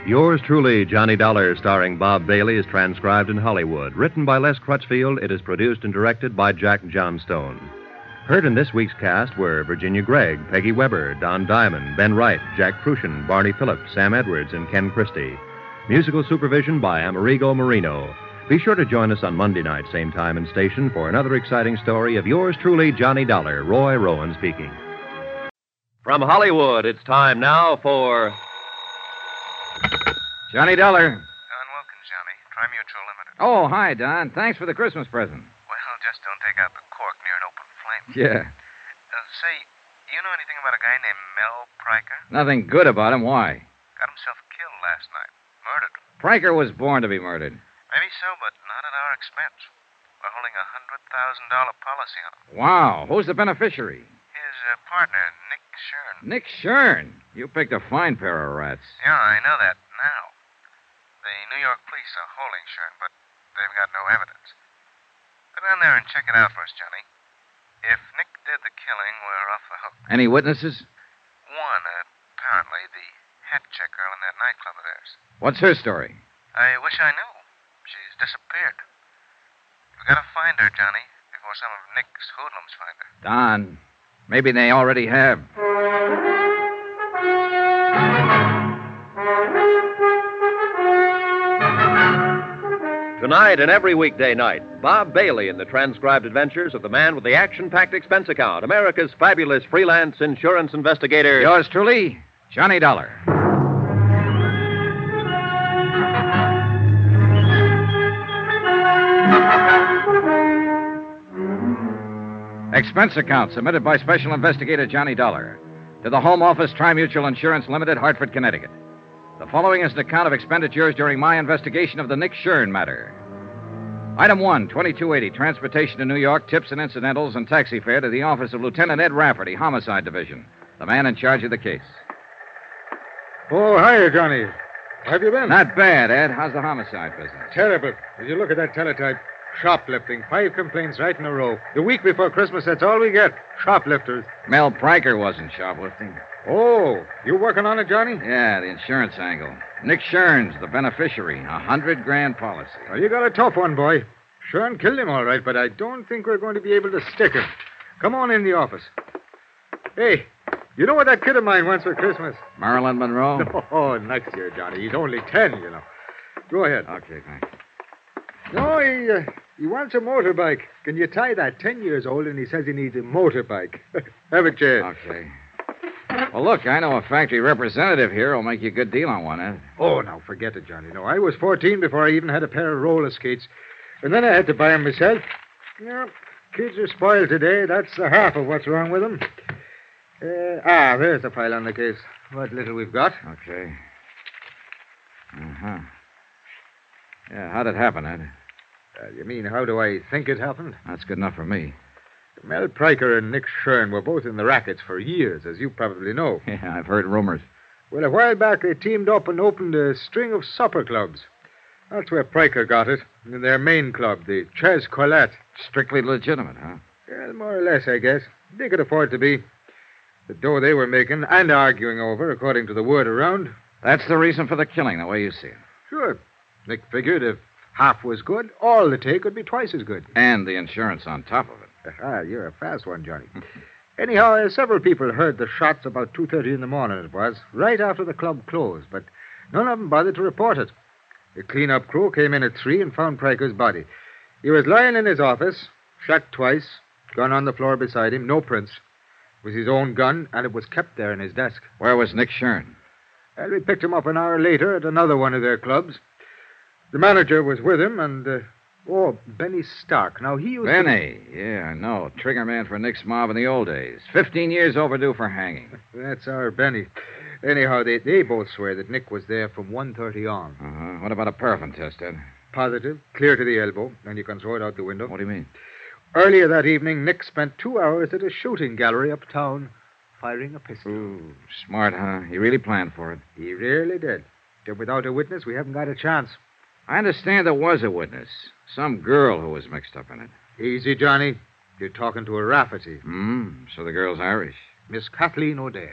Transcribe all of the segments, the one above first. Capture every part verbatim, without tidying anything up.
Yours truly, Johnny Dollar, starring Bob Bailey, is transcribed in Hollywood. Written by Les Crutchfield, it is produced and directed by Jack Johnstone. Heard in this week's cast were Virginia Gregg, Peggy Weber, Don Diamond, Ben Wright, Jack Crucian, Barney Phillips, Sam Edwards, and Ken Christie. Musical supervision by Amerigo Marino. Be sure to join us on Monday night, same time and station, for another exciting story of yours truly, Johnny Dollar. Roy Rowan speaking. From Hollywood, it's time now for... Johnny Dollar. Don Wilkins, Johnny. Trimutual Limited. Oh, hi, Don. Thanks for the Christmas present. Well, just don't take out the cork near an open flame. Yeah. Uh, say, you know anything about a guy named Mel Pryker? Nothing good about him. Why? Got himself killed last night. Murdered. Pryker was born to be murdered. Maybe so, but not at our expense. We're holding a one hundred thousand dollars policy on him. Wow. Who's the beneficiary? His uh, partner, Nick Shern. Nick Shern. You picked a fine pair of rats. Yeah, I know that now. The New York police are holding Shern, but they've got no evidence. Go down there and check it out for us, Johnny. If Nick did the killing, we're off the hook. Any witnesses? One, uh, apparently, the hat check girl in that nightclub of theirs. What's her story? I wish I knew. She's disappeared. We've got to find her, Johnny, before some of Nick's hoodlums find her. Don, maybe they already have. Tonight and every weekday night, Bob Bailey in the transcribed adventures of the man with the action-packed expense account, America's fabulous freelance insurance investigator. Yours truly, Johnny Dollar. Expense account submitted by Special Investigator Johnny Dollar to the Home Office, Trimutual Insurance Limited, Hartford, Connecticut. The following is an account of expenditures during my investigation of the Nick Shern matter. Item one, twenty-two eighty, transportation to New York, tips and incidentals, and taxi fare to the office of Lieutenant Ed Rafferty, Homicide Division, the man in charge of the case. Oh, hiya, Johnny. How have you been? Not bad, Ed. How's the homicide business? Terrible. Did you look at that teletype? Shoplifting. Five complaints right in a row. The week before Christmas, that's all we get. Shoplifters. Mel Pryker wasn't shoplifting. Oh, you working on it, Johnny? Yeah, the insurance angle. Nick Shern's the beneficiary. A hundred grand policy. Well, you got a tough one, boy. Shern killed him all right, but I don't think we're going to be able to stick him. Come on in the office. Hey, you know what that kid of mine wants for Christmas? Marilyn Monroe? Oh, next year, Johnny. He's only ten, you know. Go ahead. Okay, thanks. No, he, uh, he wants a motorbike. Can you tie that? Ten years old, and he says he needs a motorbike. Have a chair. Okay. Well, look, I know a factory representative here who'll make you a good deal on one, Ed. Oh, now, forget it, Johnny. No, I was fourteen before I even had a pair of roller skates. And then I had to buy them myself. Yeah, kids are spoiled today. That's the half of what's wrong with them. Uh, ah, there's the file on the case. What little we've got. Okay. Uh-huh. Yeah, how'd it happen, Ed? Uh, you mean, how do I think it happened? That's good enough for me. Mel Pryker and Nick Shern were both in the rackets for years, as you probably know. Yeah, I've heard rumors. Well, a while back, they teamed up and opened a string of supper clubs. That's where Pryker got it, in their main club, the Ches Colette. Strictly legitimate, huh? Well, more or less, I guess. They could afford to be. The dough they were making and arguing over, according to the word around. That's the reason for the killing, the way you see it. Sure. Nick figured if half was good, all the take would be twice as good. And the insurance on top of it. Ah, you're a fast one, Johnny. Anyhow, uh, several people heard the shots about two thirty in the morning, it was, right after the club closed, but none of them bothered to report it. The clean-up crew came in at three and found Pryker's body. He was lying in his office, shot twice, gun on the floor beside him, no prints. It was his own gun, and it was kept there in his desk. Where was Nick Shern? Well, we picked him up an hour later at another one of their clubs. The manager was with him, and, uh, oh, Benny Stark. Now, he was... Benny, yeah, I know. Trigger man for Nick's mob in the old days. Fifteen years overdue for hanging. That's our Benny. Anyhow, they, they both swear that Nick was there from one thirty on. Uh-huh. What about a paraffin test, Ed? Positive, clear to the elbow, and you can throw it out the window. What do you mean? Earlier that evening, Nick spent two hours at a shooting gallery uptown firing a pistol. Ooh, smart, huh? He really planned for it. He really did. If without a witness, we haven't got a chance. I understand there was a witness. Some girl who was mixed up in it. Easy, Johnny. You're talking to a Rafferty. Hmm, so the girl's Irish. Miss Kathleen O'Dare.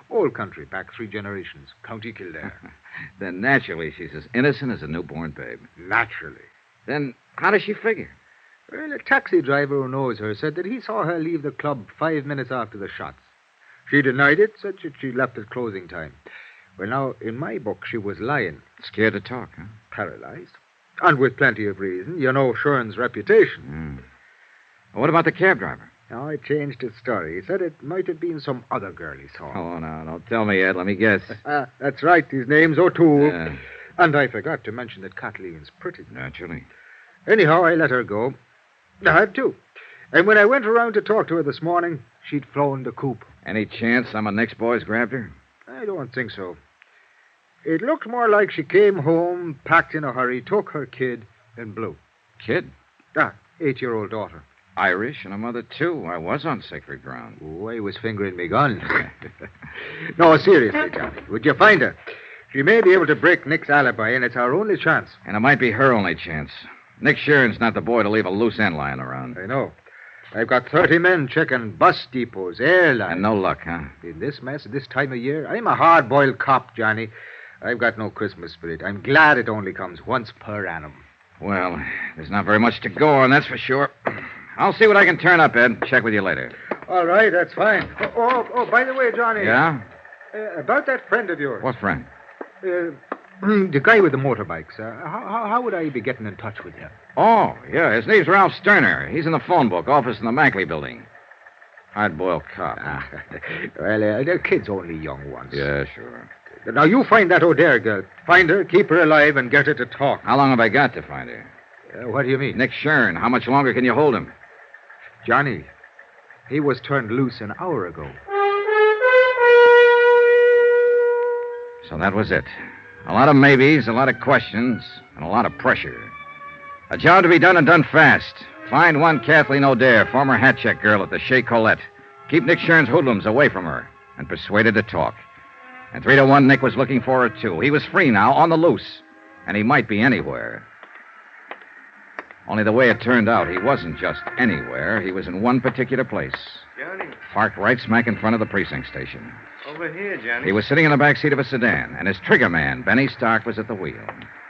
Old country, back three generations. County Kildare. Then naturally she's as innocent as a newborn babe. Naturally. Then how does she figure? Well, a taxi driver who knows her said that he saw her leave the club five minutes after the shots. She denied it, said that she left at closing time. Well, now, in my book, she was lying. Scared to talk, huh? Paralyzed. And with plenty of reason. You know Shern's reputation. Mm. What about the cab driver? Now, I changed his story. He said it might have been some other girl he saw. Oh, no, don't tell me yet. Let me guess. Uh, that's right. His name's O'Toole. Uh, And I forgot to mention that Kathleen's pretty. Naturally. Anyhow, I let her go. I had to. And when I went around to talk to her this morning, she'd flown the coop. Any chance some of Nick's boys grabbed her? I don't think so. It looked more like she came home, packed in a hurry, took her kid, and blew. Kid? Ah, eight-year-old daughter. Irish and a mother, too. I was on sacred ground. Oh, I was fingering me gun. No, seriously, Johnny. Would you find her? She may be able to break Nick's alibi, and it's our only chance. And it might be her only chance. Nick Sheeran's not the boy to leave a loose end lying around. I know. I've got thirty men checking bus depots, airlines. And no luck, huh? In this mess, at this time of year, I'm a hard-boiled cop, Johnny. I've got no Christmas spirit. I'm glad it only comes once per annum. Well, there's not very much to go on, that's for sure. I'll see what I can turn up, Ed. Check with you later. All right, that's fine. Oh, oh, oh by the way, Johnny. Yeah? Uh, about that friend of yours. What friend? Uh, the guy with the motorbikes. Uh, how, how, how would I be getting in touch with him? Oh, yeah, his name's Ralph Sterner. He's in the phone book, office in the Mackley building. Hard-boiled cop. Ah, well, uh, the kid's only young once. Yeah, sure. Now, you find that O'Dare girl. Find her, keep her alive, and get her to talk. How long have I got to find her? Uh, what do you mean? Nick Sheeran. How much longer can you hold him? Johnny, he was turned loose an hour ago. So that was it. A lot of maybes, a lot of questions, and a lot of pressure. A job to be done and done fast. Find one Kathleen O'Dare, former hat check girl at the Chez Colette. Keep Nick Sheeran's hoodlums away from her, and persuade her to talk. And three to one, Nick was looking for her, too. He was free now, on the loose, and he might be anywhere. Only the way it turned out, he wasn't just anywhere. He was in one particular place. Johnny, Parked right smack in front of the precinct station. over here, Johnny. He was sitting in the back seat of a sedan, and his trigger man, Benny Stark, was at the wheel.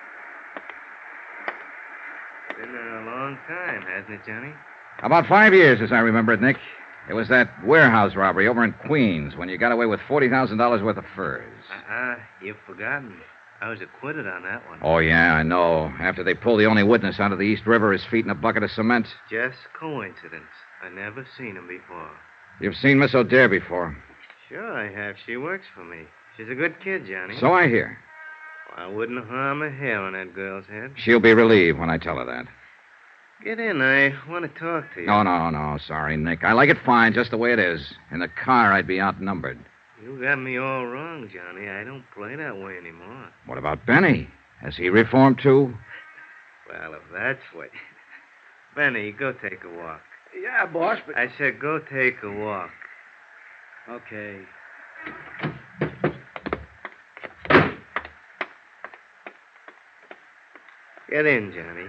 Been there a long time, hasn't it, Johnny? About five years, as I remember it, Nick. It was that warehouse robbery over in Queens when you got away with forty thousand dollars worth of furs. Uh-uh, you've forgotten. I was acquitted on that one. Oh, yeah, I know. After they pulled the only witness out of the East River, his feet in a bucket of cement. Just coincidence. I never seen him before. You've seen Miss O'Dare before. Sure I have. She works for me. She's a good kid, Johnny. So I hear. I wouldn't harm a hair on that girl's head. She'll be relieved when I tell her that. Get in. I want to talk to you. No, no, no. Sorry, Nick. I like it fine just the way it is. In the car, I'd be outnumbered. You got me all wrong, Johnny. I don't play that way anymore. What about Benny? Has he reformed, too? Well, if that's what... Benny, go take a walk. Yeah, boss, but... I said go take a walk. Okay. Get in, Johnny.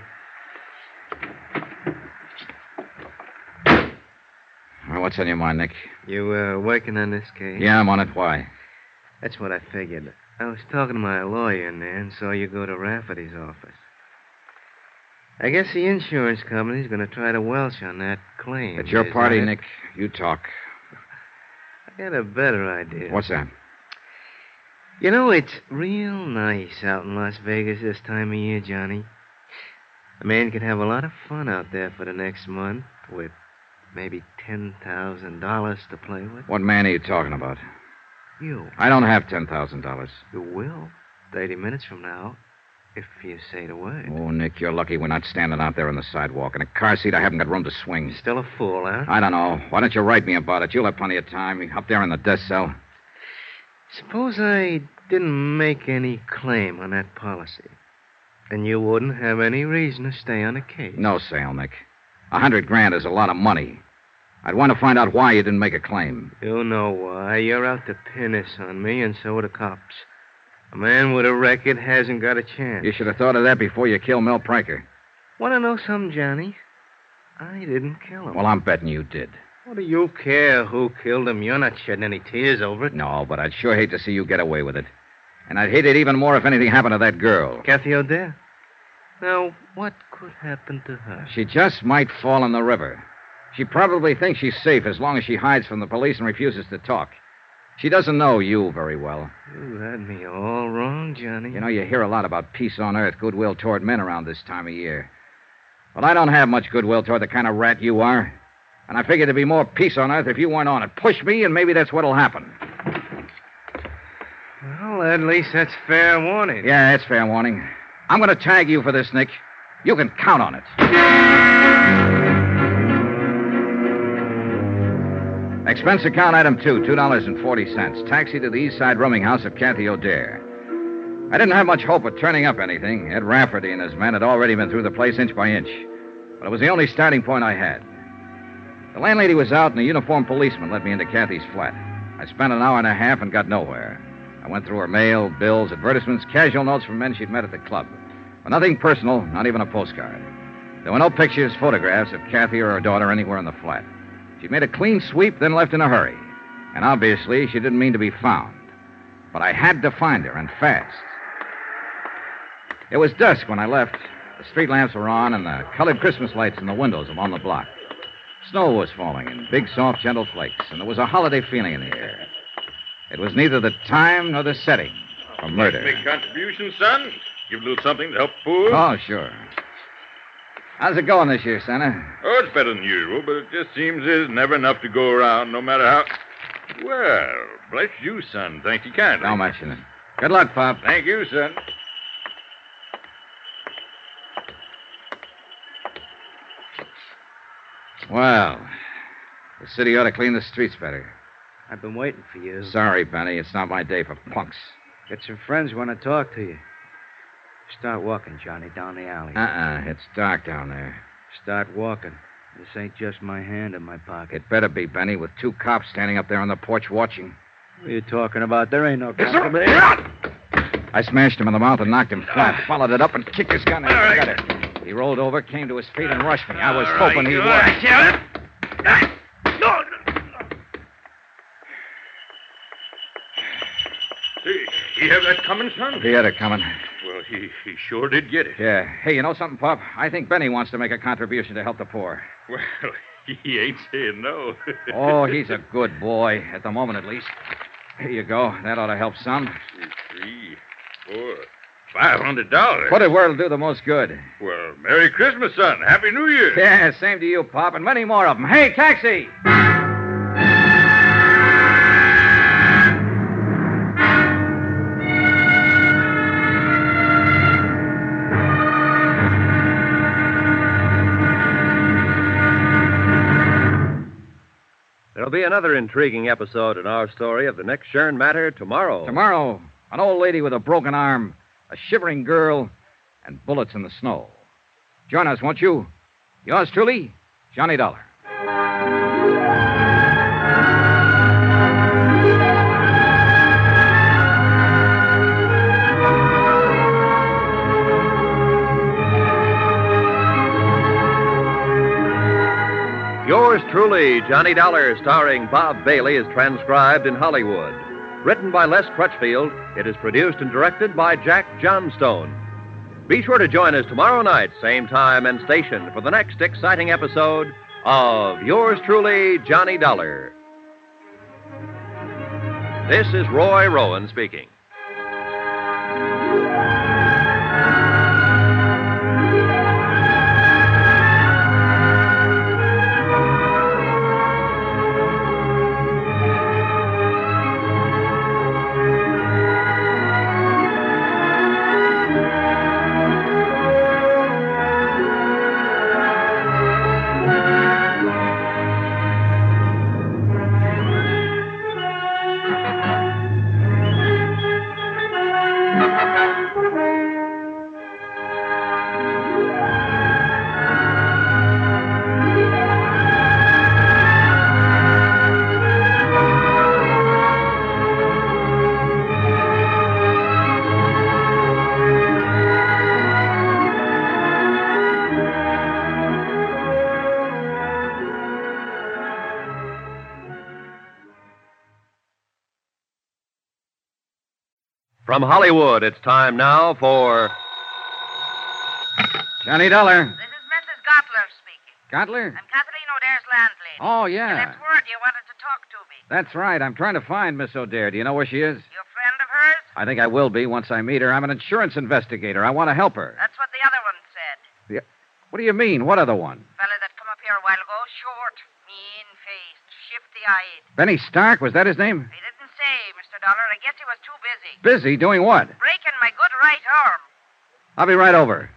Well, what's on your mind, Nick? You uh, working on this case? Yeah, I'm on it. Why? That's what I figured. I was talking to my lawyer in there and saw you go to Rafferty's office. I guess the insurance company's going to try to welch on that claim. It's your Is party, that it? Nick. You talk. I got a better idea. What's that? You know, it's real nice out in Las Vegas this time of year, Johnny. A man can have a lot of fun out there for the next month with maybe ten thousand dollars to play with. What man are you talking about? You. I don't have ten thousand dollars. You will. Thirty minutes from now, if you say the word. Oh, Nick, you're lucky we're not standing out there on the sidewalk. In a car seat, I haven't got room to swing. You're still a fool, huh? I don't know. Why don't you write me about it? You'll have plenty of time. Up there in the death cell. Suppose I didn't make any claim on that policy. Then you wouldn't have any reason to stay on the case. No sale, Nick. A hundred grand is a lot of money. I'd want to find out why you didn't make a claim. You know why. You're out to pin this on me, and so are the cops. A man with a record hasn't got a chance. You should have thought of that before you killed Mel Pranker. Want to know something, Johnny? I didn't kill him. Well, I'm betting you did. What do you care who killed him? You're not shedding any tears over it. No, but I'd sure hate to see you get away with it. And I'd hate it even more if anything happened to that girl. Kathy O'Dare? Now, what could happen to her? She just might fall in the river. She probably thinks she's safe as long as she hides from the police and refuses to talk. She doesn't know you very well. You had me all wrong, Johnny. You know, you hear a lot about peace on earth, goodwill toward men around this time of year. Well, I don't have much goodwill toward the kind of rat you are. And I figured there'd be more peace on earth if you weren't on it. Push me, and maybe that's what'll happen. Well, at least that's fair warning. Yeah, it's fair warning. I'm going to tag you for this, Nick. You can count on it. Expense account item two, two dollars and forty cents. Taxi to the East Side rooming house of Kathy O'Dare. I didn't have much hope of turning up anything. Ed Rafferty and his men had already been through the place inch by inch. But it was the only starting point I had. The landlady was out, and a uniformed policeman led me into Kathy's flat. I spent an hour and a half and got nowhere. I went through her mail, bills, advertisements, casual notes from men she'd met at the club. But nothing personal, not even a postcard. There were no pictures, photographs of Kathy or her daughter anywhere in the flat. She'd made a clean sweep, then left in a hurry. And obviously, she didn't mean to be found. But I had to find her, and fast. It was dusk when I left. The street lamps were on, and the colored Christmas lights in the windows along the block. Snow was falling in big, soft, gentle flakes, and there was a holiday feeling in the air. It was neither the time nor the setting for murder. Make contribution, son? Give a little something to help poor? Oh, sure. How's it going this year, Santa? Oh, it's better than usual, but it just seems there's never enough to go around, no matter how... Well, bless you, son. Thank you kindly. Don't mention it. Good luck, Pop. Thank you, son. Well, the city ought to clean the streets better. I've been waiting for you. Sorry, Benny. It's not my day for punks. Got some friends want to talk to you. Start walking, Johnny, down the alley. Uh-uh. It's dark down there. Start walking. This ain't just my hand in my pocket. It better be, Benny, with two cops standing up there on the porch watching. What are you talking about? There ain't no cops. I smashed him in the mouth and knocked him flat, followed it up and kicked his gun in his gutter. He rolled over, came to his feet, and rushed me. I was All hoping right, he all would. right. Hey, he have that coming, son? He had it coming. Well, he, he sure did get it. Yeah. Hey, you know something, Pop? I think Benny wants to make a contribution to help the poor. Well, he ain't saying no. Oh, he's a good boy, at the moment at least. Here you go. That ought to help some. Three, four, five hundred dollars. Put it where it'll do the most good. Well, Merry Christmas, son. Happy New Year. Yeah, same to you, Pop, and many more of them. Hey, taxi! There'll be another intriguing episode in our story of the Nick Shern matter tomorrow. Tomorrow, an old lady with a broken arm, a shivering girl, and bullets in the snow. Join us, won't you? Yours truly, Johnny Dollar. Yours truly, Johnny Dollar, starring Bob Bailey, is transcribed in Hollywood. Written by Les Crutchfield, it is produced and directed by Jack Johnstone. Be sure to join us tomorrow night, same time and station, for the next exciting episode of Yours truly, Johnny Dollar. This is Roy Rowan speaking. from Hollywood, it's time now for. Johnny Dollar. This is Missus Gottler speaking. Gottler? I'm Kathleen O'Dare's landlady. Oh, You yeah. left word you wanted to talk to me. That's right. I'm trying to find Miss O'Dare. Do you know where she is? You a friend of hers? I think I will be once I meet her. I'm an insurance investigator. I want to help her. That's what the other one said. What do you mean? What other one? Fella that come up here a while ago, short, mean-faced, shifty-eyed. Benny Stark? Was that his name? He didn't say, Mister Dollar. I guess he was too busy. Busy doing what? Breaking my good right arm. I'll be right over.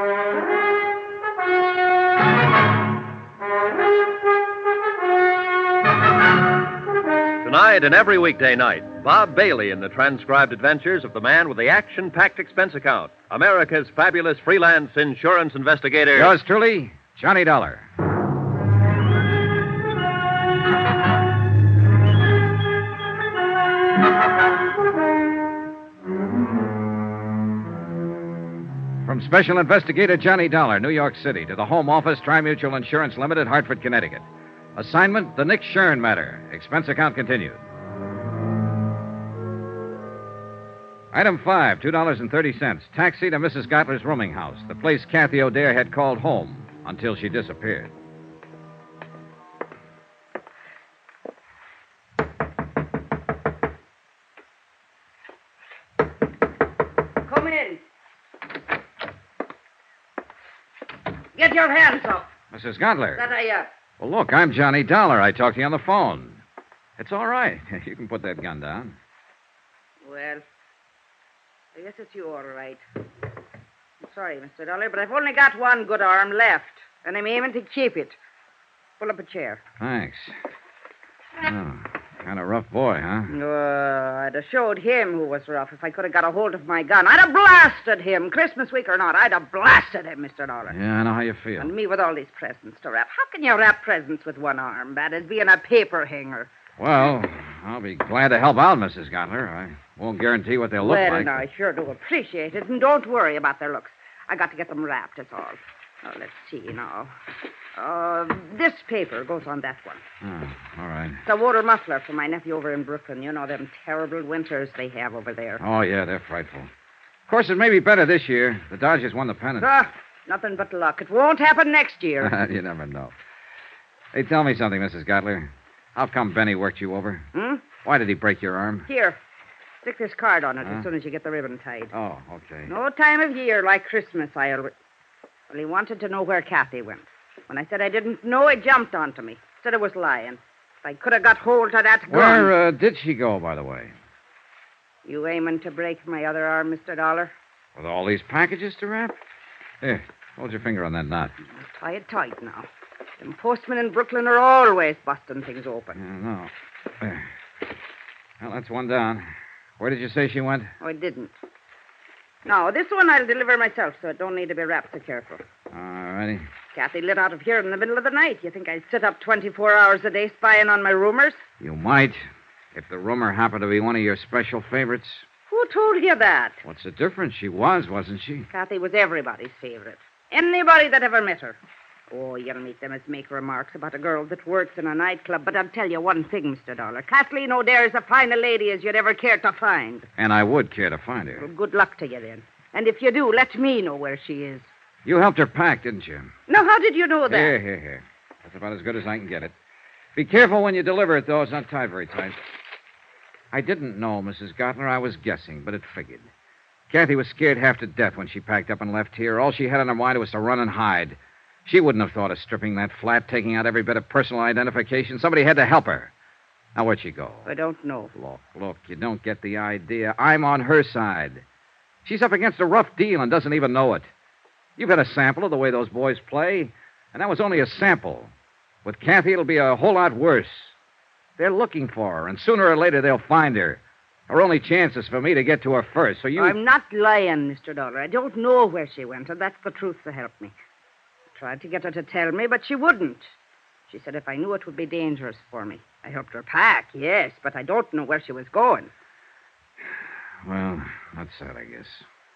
Tonight and every weekday night, Bob Bailey in the transcribed adventures of the man with the action-packed expense account, America's fabulous freelance insurance investigator. Yours truly, Johnny Dollar. From Special Investigator Johnny Dollar, New York City, to the Home Office, Tri-Mutual Insurance Limited, Hartford, Connecticut. Assignment, the Nick Shern matter. Expense account continued. Item five, two dollars and thirty cents. Taxi to Missus Gottler's rooming house, the place Kathy O'Dare had called home until she disappeared. Come in. Get your hands up. Missus Gottler. That I, uh... Well, look, I'm Johnny Dollar. I talked to you on the phone. It's all right. You can put that gun down. Well, I guess it's you all right. I'm sorry, Mister Dollar, but I've only got one good arm left, and I'm aiming to keep it. Pull up a chair. Thanks. Oh, kind of rough boy, huh? Uh, I'd have showed him who was rough if I could have got a hold of my gun. I'd have blasted him, Christmas week or not. I'd have blasted him, Mister Dollar. Yeah, I know how you feel. And me with all these presents to wrap. How can you wrap presents with one arm? Bad as being a paper hanger. Well, I'll be glad to help out, Missus Gottler. I won't guarantee what they'll look well, like. Well, I sure do appreciate it, and don't worry about their looks. I got to get them wrapped, that's all. Now, let's see now. Uh, this paper goes on that one. Oh, all right. It's a water muffler for my nephew over in Brooklyn. You know them terrible winters they have over there. Oh, yeah, they're frightful. Of course, it may be better this year. The Dodgers won the pennant. Ah, nothing but luck. It won't happen next year. You never know. Hey, tell me something, Missus Gottler. How come Benny worked you over? Hmm? Why did he break your arm? Here. Stick this card on it Huh? as soon as you get the ribbon tied. Oh, okay. No time of year like Christmas, I'll... Well, he wanted to know where Kathy went. When I said I didn't know, he jumped onto me. Said I was lying. If I could have got hold of that gun... Where uh, did she go, by the way? You aiming to break my other arm, Mister Dollar? With all these packages to wrap? Here, hold your finger on that knot. Tie it tight now. Them postmen in Brooklyn are always busting things open. Yeah, no. There. Well, that's one down. Where did you say she went? Oh, I didn't. No, this one I'll deliver myself, so it don't need to be wrapped so careful. All righty. Kathy lit out of here in the middle of the night. You think I'd sit up twenty-four hours a day spying on my roomers? You might, if the rumor happened to be one of your special favorites. Who told you that? What's the difference? She was, wasn't she? Kathy was everybody's favorite. Anybody that ever met her. Oh, you'll meet them as make remarks about a girl that works in a nightclub. But I'll tell you one thing, Mister Dollar. Kathleen O'Dare is as fine a lady as you'd ever care to find. And I would care to find her. Well, good luck to you, then. And if you do, let me know where she is. You helped her pack, didn't you? Now, how did you know that? Here, here, here. That's about as good as I can get it. Be careful when you deliver it, though. It's not tied very tight. I didn't know, Missus Gottler. I was guessing, but it figured. Kathy was scared half to death when she packed up and left here. All she had on her mind was to run and hide. She wouldn't have thought of stripping that flat, taking out every bit of personal identification. Somebody had to help her. Now, where'd she go? I don't know. Look, look, you don't get the idea. I'm on her side. She's up against a rough deal and doesn't even know it. You've had a sample of the way those boys play, and that was only a sample. With Kathy, it'll be a whole lot worse. They're looking for her, and sooner or later they'll find her. Her only chance is for me to get to her first, so you... I'm not lying, Mister Dollar. I don't know where she went, and that's the truth to help me. I tried to get her to tell me, but she wouldn't. She said if I knew it would be dangerous for me. I helped her pack, yes, but I don't know where she was going. Well, that's sad, I guess.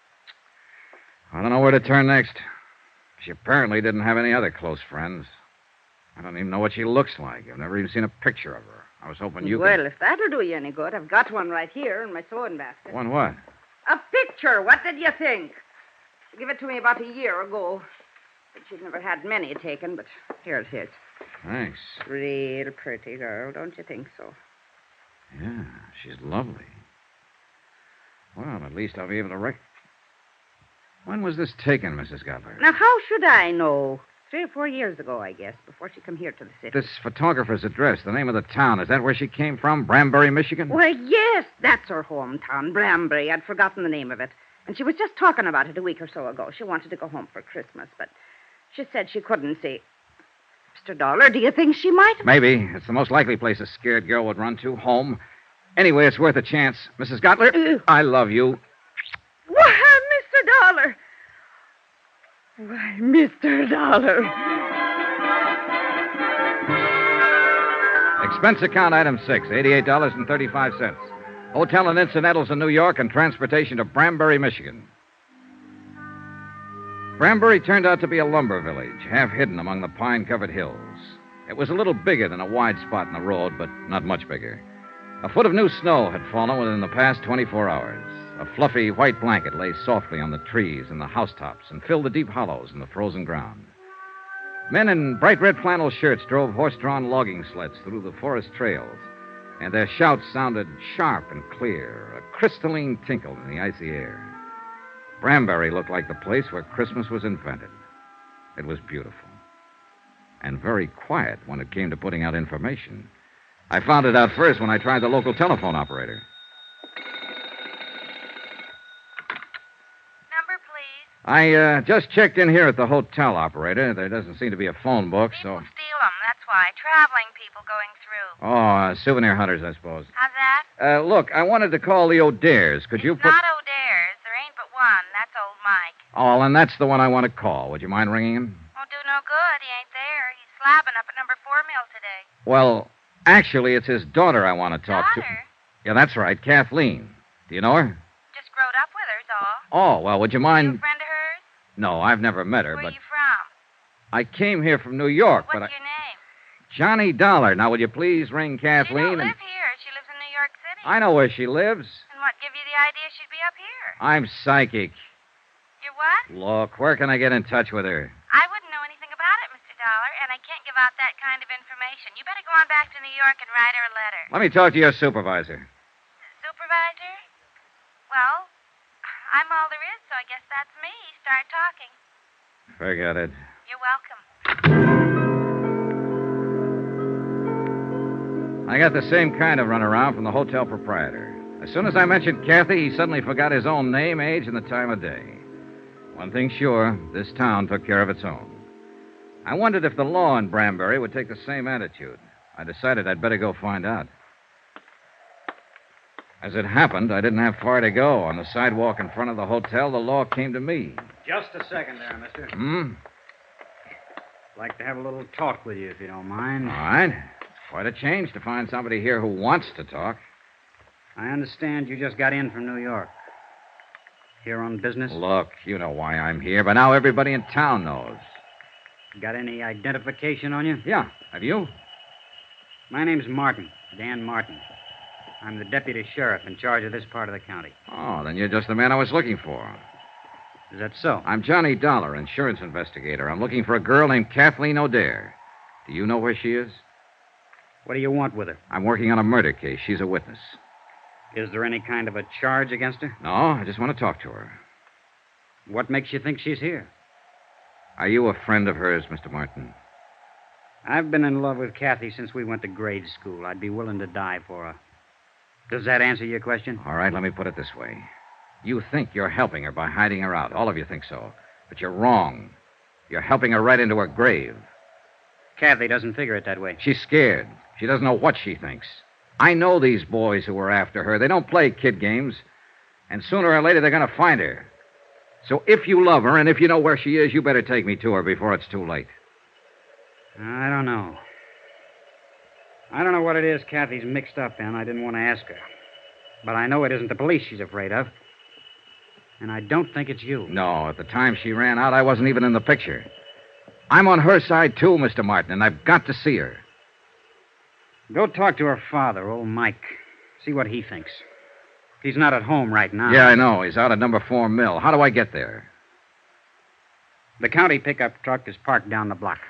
I don't know where to turn next. She apparently didn't have any other close friends. I don't even know what she looks like. I've never even seen a picture of her. I was hoping you well, could... if that'll do you any good, I've got one right here in my sewing basket. One what? A picture. What did you think? She gave it to me about a year ago. But she'd never had many taken, but here it is. Thanks. Real pretty girl, don't you think so? Yeah, she's lovely. Well, at least I'll be able to rec... When was this taken, Missus Gutler? Now, how should I know? Three or four years ago, I guess, before she come here to the city. This photographer's address, the name of the town, is that where she came from? Branbury, Michigan? Why, yes, that's her hometown, Branbury. I'd forgotten the name of it. And she was just talking about it a week or so ago. She wanted to go home for Christmas, but she said she couldn't see. Mister Dollar, do you think she might have... Maybe. It's the most likely place a scared girl would run to, home. Anyway, it's worth a chance. Missus Gutler, Uh. I love you. Why, Mister Dollar. Why, Mister Dollar. Expense account item six, eighty-eight dollars and thirty-five cents. Hotel and incidentals in New York and transportation to Branbury, Michigan. Branbury turned out to be a lumber village, half hidden among the pine-covered hills. It was a little bigger than a wide spot in the road, but not much bigger. A foot of new snow had fallen within the past twenty-four hours. A fluffy white blanket lay softly on the trees and the housetops and filled the deep hollows in the frozen ground. Men in bright red flannel shirts drove horse-drawn logging sleds through the forest trails, and their shouts sounded sharp and clear, a crystalline tinkle in the icy air. Branbury looked like the place where Christmas was invented. It was beautiful. And very quiet when it came to putting out information. I found it out first when I tried the local telephone operator. Number, please. I uh, just checked in here at the hotel operator. There doesn't seem to be a phone book, People so... steal them, that's why. Traveling people going through. Oh, uh, souvenir hunters, I suppose. How's that? Uh, look, I wanted to call the O'Dares. Could you It's put... not O'Dare's. There ain't but one. That's old Mike. Oh, and that's the one I want to call. Would you mind ringing him? Won't do no good. He ain't there. He's slabbing up at number four mill today. Well, actually, it's his daughter I want to talk Daughter? to. Yeah, that's right, Kathleen. Do you know her? Just growed up with her's all. Oh, well, would you You mind... a friend of hers? No, I've never met her, Where but you from? I came here from New York, What's but I... your name? Johnny Dollar. Now, would you please ring She Kathleen? don't and... live here. She lives in New York City. I know where she lives. And what give you the idea she'd be up here? I'm psychic. You're what? Look, where can I get in touch with her? I wouldn't know anything about it, Mister Dollar, and I can't give out that kind of information. You better go on back to New York and write her a letter. Let me talk to your supervisor. Supervisor? Well, I'm all there is, so I guess that's me. Start talking. Forget it. You're welcome. I got the same kind of runaround from the hotel proprietor. As soon as I mentioned Kathy, he suddenly forgot his own name, age, and the time of day. One thing sure, this town took care of its own. I wondered if the law in Branbury would take the same attitude. I decided I'd better go find out. As it happened, I didn't have far to go. On the sidewalk in front of the hotel, the law came to me. Just a second there, mister. Hmm? Like to have a little talk with you, if you don't mind. All right. It's quite a change to find somebody here who wants to talk. I understand you just got in from New York. Here on business? Look, you know why I'm here, but now everybody in town knows. Got any identification on you? Yeah. Have you? My name's Martin, Dan Martin. I'm the deputy sheriff in charge of this part of the county. Oh, then you're just the man I was looking for. Is that so? I'm Johnny Dollar, insurance investigator. I'm looking for a girl named Kathleen O'Dare. Do you know where she is? What do you want with her? I'm working on a murder case. She's a witness. Is there any kind of a charge against her? No, I just want to talk to her. What makes you think she's here? Are you a friend of hers, Mister Martin? I've been in love with Kathy since we went to grade school. I'd be willing to die for her. Does that answer your question? All right, let me put it this way. You think you're helping her by hiding her out. All of you think so. But you're wrong. You're helping her right into her grave. Kathy doesn't figure it that way. She's scared. She doesn't know what she thinks. I know these boys who are after her. They don't play kid games. And sooner or later, they're going to find her. So if you love her and if you know where she is, you better take me to her before it's too late. I don't know. I don't know what it is Kathy's mixed up in. I didn't want to ask her. But I know it isn't the police she's afraid of. And I don't think it's you. No, at the time she ran out, I wasn't even in the picture. I'm on her side, too, Mister Martin, and I've got to see her. Go talk to her father, old Mike. See what he thinks. He's not at home right now. Yeah, I know. He's out at number four Mill. How do I get there? The county pickup truck is parked down the block.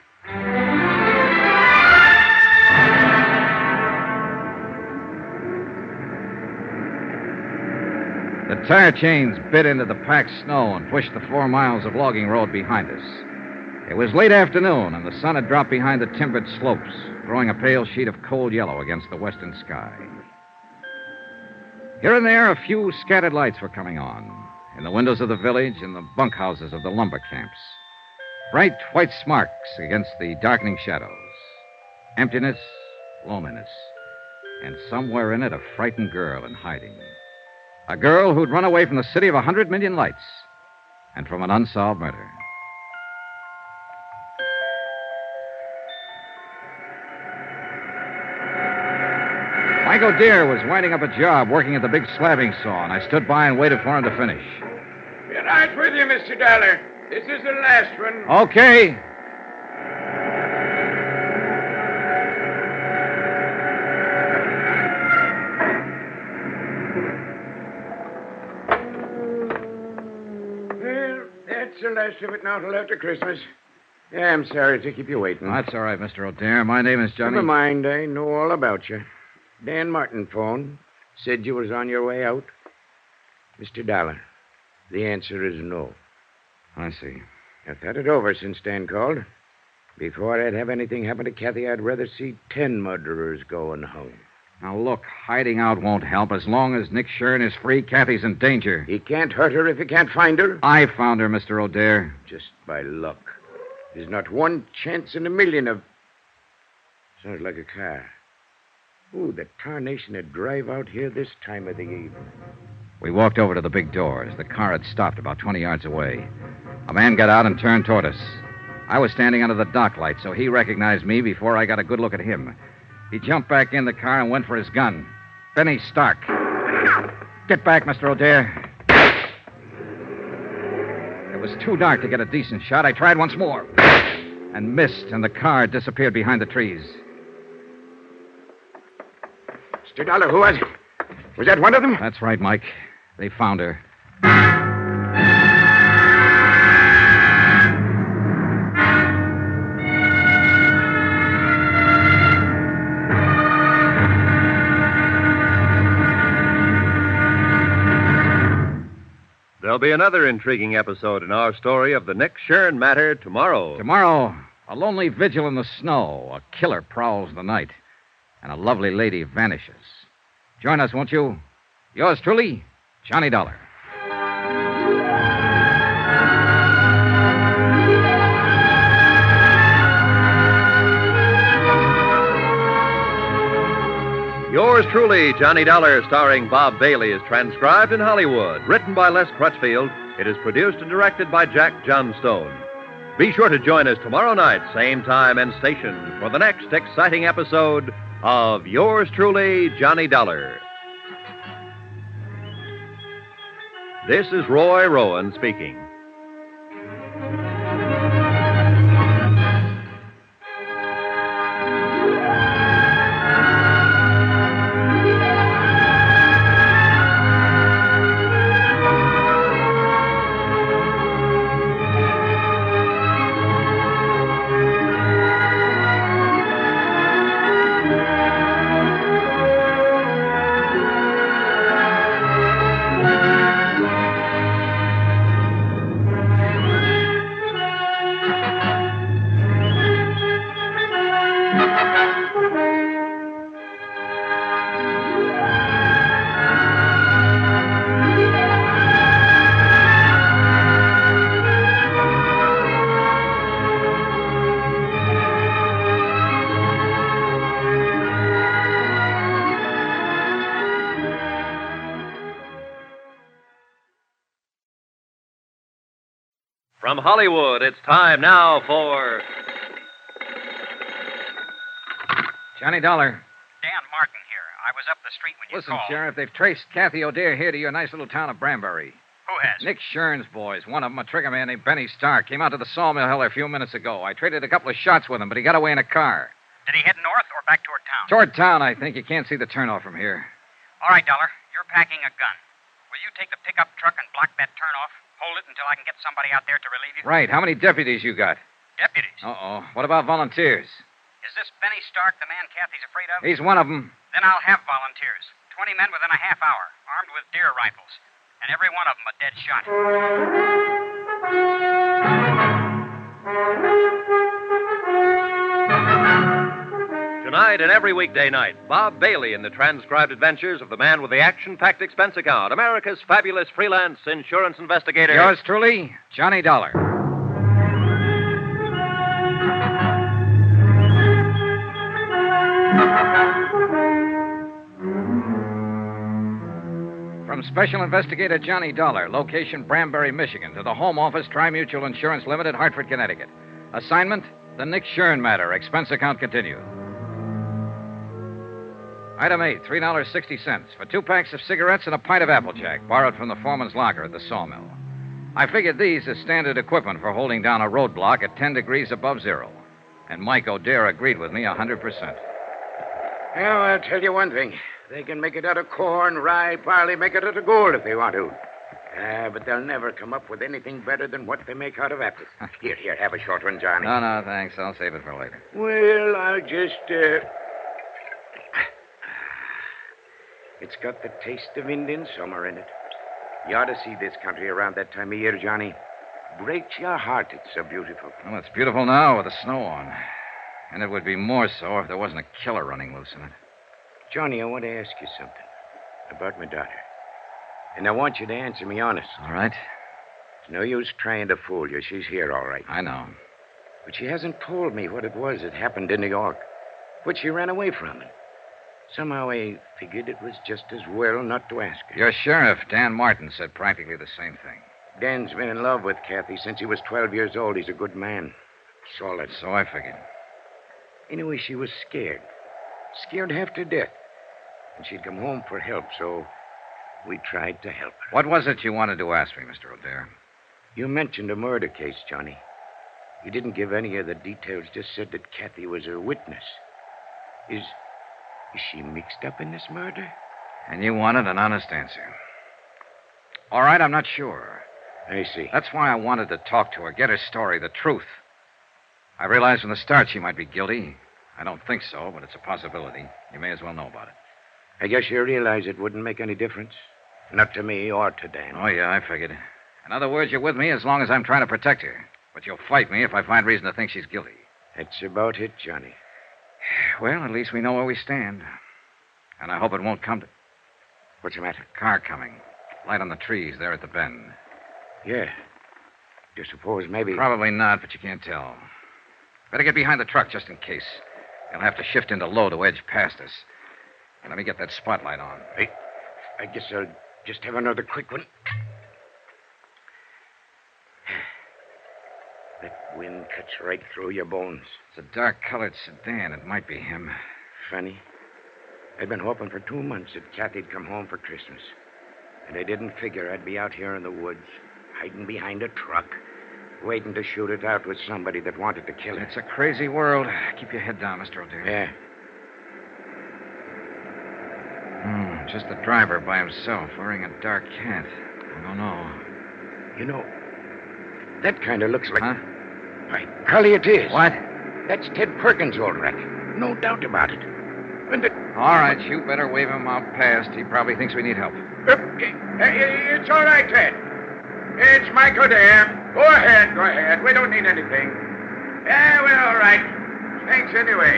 The tire chains bit into the packed snow and pushed the four miles of logging road behind us. It was late afternoon, and the sun had dropped behind the timbered slopes, throwing a pale sheet of cold yellow against the western sky. Here and there, a few scattered lights were coming on, in the windows of the village and the bunkhouses of the lumber camps. Bright white sparks against the darkening shadows. Emptiness, loneliness, and somewhere in it a frightened girl in hiding. A girl who'd run away from the city of a hundred million lights and from an unsolved murder. Mike O'Dare was winding up a job working at the big slabbing saw, and I stood by and waited for him to finish. Be right with you, Mister Dollar. This is the last one. Okay. Well, that's the last of it now till after Christmas. Yeah, I'm sorry to keep you waiting. That's all right, Mister O'Dare. My name is Johnny. Never mind. I know all about you. Dan Martin phoned. Said you was on your way out. Mister Dollar, the answer is no. I see. I've thought it over since Dan called. Before I'd have anything happen to Kathy, I'd rather see ten murderers going home. Now, look, hiding out won't help. As long as Nick Shern is free, Kathy's in danger. He can't hurt her if he can't find her. I found her, Mister O'Dare. Just by luck. There's not one chance in a million of... Sounds like a car. Ooh, the tarnation would drive out here this time of the evening. We walked over to the big doors. The car had stopped about twenty yards away. A man got out and turned toward us. I was standing under the dock light, so he recognized me before I got a good look at him. He jumped back in the car and went for his gun. Benny Stark. Get back, Mister O'Dare. It was too dark to get a decent shot. I tried once more and missed, and the car disappeared behind the trees. Mister Dollar, who was it? Was that one of them? That's right, Mike. They found her. There'll be another intriguing episode in our story of the Nick Shern matter tomorrow. Tomorrow, a lonely vigil in the snow. A killer prowls the night, and a lovely lady vanishes. Join us, won't you? Yours truly, Johnny Dollar. Yours truly, Johnny Dollar, starring Bob Bailey, is transcribed in Hollywood. Written by Les Crutchfield, it is produced and directed by Jack Johnstone. Be sure to join us tomorrow night, same time and station, for the next exciting episode of Yours truly, Johnny Dollar. This is Roy Rowan speaking. From Hollywood, it's time now for... Johnny Dollar. Dan Martin here. I was up the street when you Listen, called. Sheriff, they've traced Kathy O'Dare here to your nice little town of Branbury. Who has? Nick Shern's boys. One of them, a trigger man named Benny Stark, came out to the sawmill hill a few minutes ago. I traded a couple of shots with him, but he got away in a car. Did he head north or back toward town? Toward town, I think. You can't see the turnoff from here. All right, Dollar. You're packing a gun. will you take the pickup truck and block that turnoff? Hold it until I can get somebody out there to relieve you? Right. How many deputies you got? Deputies? Uh-oh. What about volunteers? Is this Benny Stark the man Kathy's afraid of? He's one of them. Then I'll have volunteers. Twenty men within a half hour, armed with deer rifles. And every one of them a dead shot. Tonight and every weekday night, Bob Bailey in the transcribed adventures of the man with the action-packed expense account, America's fabulous freelance insurance investigator. Yours truly, Johnny Dollar. From Special Investigator Johnny Dollar, location Branbury, Michigan, to the Home Office, Tri-Mutual Insurance Limited, Hartford, Connecticut. Assignment, the Nick Shern matter. Expense account continued. Item eight, three dollars and sixty cents for two packs of cigarettes and a pint of Applejack, borrowed from the foreman's locker at the sawmill. I figured these as standard equipment for holding down a roadblock at ten degrees above zero. And Mike O'Dare agreed with me one hundred percent. Well, I'll tell you one thing. They can make it out of corn, rye, barley, make it out of gold if they want to. Uh, but they'll never come up with anything better than what they make out of apples. Here, here, have a short one, Johnny. No, no, thanks. I'll save it for later. Well, I'll just, uh... It's got the taste of Indian summer in it. You ought to see this country around that time of year, Johnny. Breaks your heart, it's so beautiful. Well, it's beautiful now with the snow on. And it would be more so if there wasn't a killer running loose in it. Johnny, I want to ask you something about my daughter. And I want you to answer me honest. All right. It's no use trying to fool you. She's here, all right. I know. But she hasn't told me what it was that happened in New York. What she ran away from. And somehow I figured it was just as well not to ask her. Your sheriff, Dan Martin, said practically the same thing. Dan's been in love with Kathy since he was twelve years old. He's a good man. Solid. So I figured. Anyway, she was scared. Scared half to death. And she'd come home for help, so we tried to help her. What was it you wanted to ask me, Mister O'Dare? You mentioned a murder case, Johnny. You didn't give any of the details, just said that Kathy was a witness. Is, is she mixed up in this murder? And you wanted an honest answer. All right, I'm not sure. I see. That's why I wanted to talk to her, get her story, the truth. I realized from the start she might be guilty. I don't think so, but it's a possibility. You may as well know about it. I guess you realize it wouldn't make any difference. Not to me or to Dan. Oh, yeah, I figured. In other words, you're with me as long as I'm trying to protect her. But you'll fight me if I find reason to think she's guilty. That's about it, Johnny. Well, at least we know where we stand. And I hope it won't come to... What's the matter? Car coming. Light on the trees there at the bend. Yeah. Do you suppose maybe... Probably not, but you can't tell. Better get behind the truck just in case. They'll have to shift into low to edge past us. And let me get that spotlight on. I, I guess I'll just have another quick one. That wind cuts right through your bones. It's a dark-colored sedan. It might be him. Funny. I'd been hoping for two months that Kathy'd come home for Christmas. And I didn't figure I'd be out here in the woods, hiding behind a truck, waiting to shoot it out with somebody that wanted to kill her. It's a crazy world. Keep your head down, Mister O'Dare. Yeah. Hmm, just the driver by himself, wearing a dark hat. I don't know. You know, that kind of looks like... Huh? By golly, it is. What? That's Ted Perkins, all right. No doubt about it. And it... All right, you better wave him out past. He probably thinks we need help. Uh, it's all right, Ted. It's Mike O'Dare. Go ahead, go ahead. We don't need anything. Yeah, we're all right. Thanks anyway.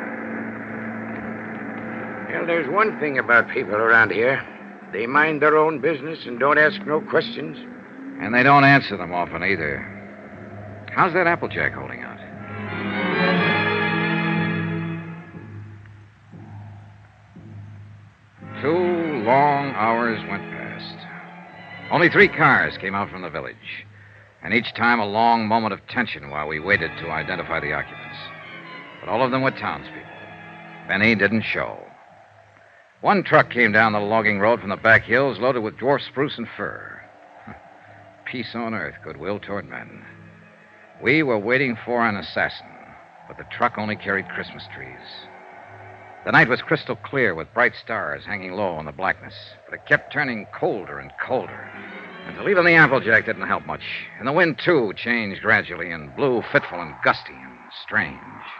Well, there's one thing about people around here. They mind their own business and don't ask no questions. And they don't answer them often either. How's that Applejack holding out? Two long hours went past. Only three cars came out from the village. And each time a long moment of tension while we waited to identify the occupants. But all of them were townspeople. Benny didn't show. One truck came down the logging road from the back hills loaded with dwarf spruce and fir. Peace on earth, goodwill toward men. We were waiting for an assassin, but the truck only carried Christmas trees. The night was crystal clear with bright stars hanging low in the blackness, but it kept turning colder and colder. Until even the Applejack didn't help much. And the wind, too, changed gradually and blew fitful and gusty and strange.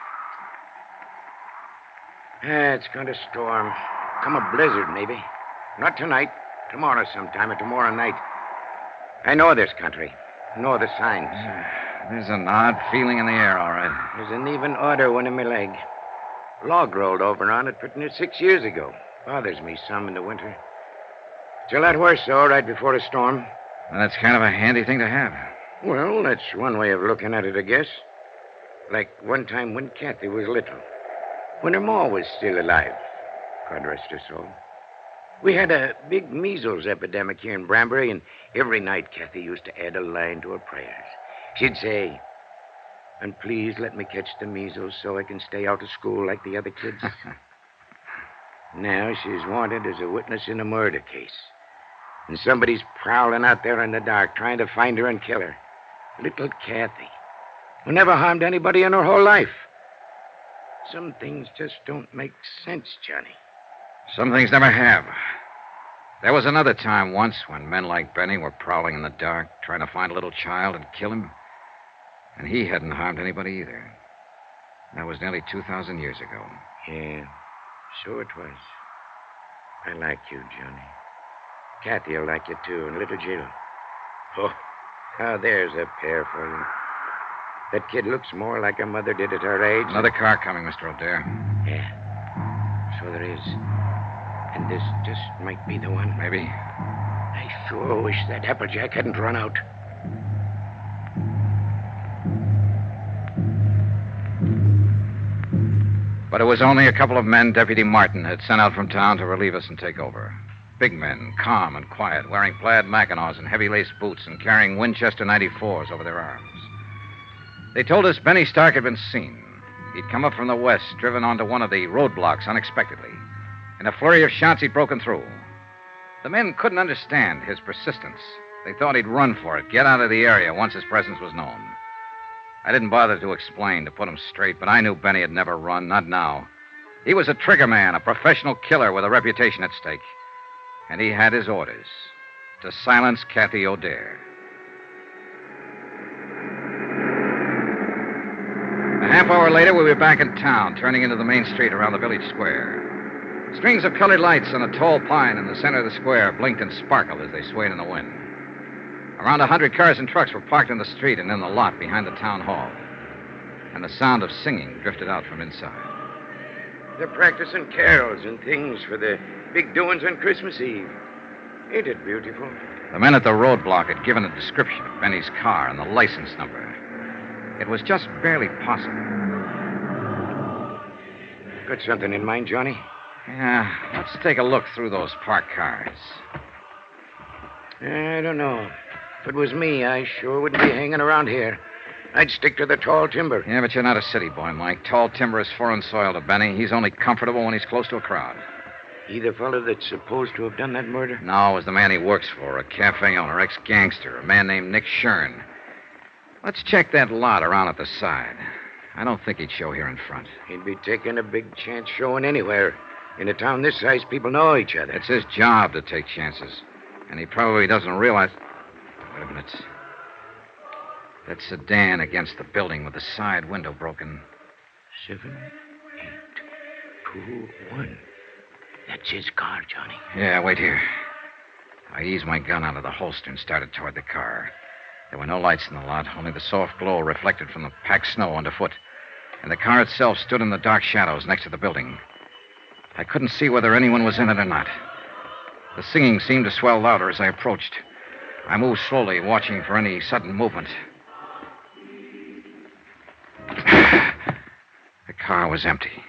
Yeah, it's going to storm. Come a blizzard, maybe. Not tonight. Tomorrow sometime or tomorrow night. I know this country. I know the signs. There's an odd feeling in the air, all right. There's an even odder one in my leg. Log rolled over on it pretty near six years ago. Bothers me some in the winter. It's a lot worse, though, right before a storm. And that's kind of a handy thing to have. Well, that's one way of looking at it, I guess. Like one time when Kathy was little. When her ma was still alive. God rest her soul. We had a big measles epidemic here in Branbury, and every night Kathy used to add a line to her prayers. She'd say, "And please let me catch the measles so I can stay out of school like the other kids." Now she's wanted as a witness in a murder case. And somebody's prowling out there in the dark trying to find her and kill her. Little Kathy, who never harmed anybody in her whole life. Some things just don't make sense, Johnny. Some things never have. There was another time once when men like Benny were prowling in the dark, trying to find a little child and kill him. And he hadn't harmed anybody either. That was nearly two thousand years ago. Yeah, so it was. I like you, Johnny. Kathy will like you, too, and little Jill. Oh, now there's a pair for you. That kid looks more like her mother did at her age. Another car coming, Mister O'Dare. Yeah, so there is. And this just might be the one. Maybe. I sure wish that Applejack hadn't run out. But it was only a couple of men Deputy Martin had sent out from town to relieve us and take over. Big men, calm and quiet, wearing plaid mackinaws and heavy-laced boots and carrying Winchester ninety-fours over their arms. They told us Benny Stark had been seen. He'd come up from the west, driven onto one of the roadblocks unexpectedly. In a flurry of shots, he'd broken through. The men couldn't understand his persistence. They thought he'd run for it, get out of the area once his presence was known. I didn't bother to explain, to put him straight, but I knew Benny had never run, not now. He was a trigger man, a professional killer with a reputation at stake. And he had his orders to silence Kathy O'Dare. A half hour later, we were back in town, turning into the main street around the village square. Strings of colored lights on a tall pine in the center of the square blinked and sparkled as they swayed in the wind. Around a hundred cars and trucks were parked in the street and in the lot behind the town hall. And the sound of singing drifted out from inside. They're practicing carols and things for the big doings on Christmas Eve. Ain't it beautiful? The men at the roadblock had given a description of Benny's car and the license number. It was just barely possible. Got something in mind, Johnny? Yeah, let's take a look through those parked cars. I don't know. If it was me, I sure wouldn't be hanging around here. I'd stick to the tall timber. Yeah, but you're not a city boy, Mike. Tall timber is foreign soil to Benny. He's only comfortable when he's close to a crowd. He the fellow that's supposed to have done that murder? No, it was the man he works for, a cafe owner, ex-gangster, a man named Nick Shern. Let's check that lot around at the side. I don't think he'd show here in front. He'd be taking a big chance showing anywhere. In a town this size, people know each other. It's his job to take chances. And he probably doesn't realize... Wait a minute. That sedan against the building with the side window broken. Seven, eight, two, one. That's his car, Johnny. Yeah, wait here. I eased my gun out of the holster and started toward the car. There were no lights in the lot, only the soft glow reflected from the packed snow underfoot. And the car itself stood in the dark shadows next to the building. I couldn't see whether anyone was in it or not. The singing seemed to swell louder as I approached. I moved slowly, watching for any sudden movement. The car was empty.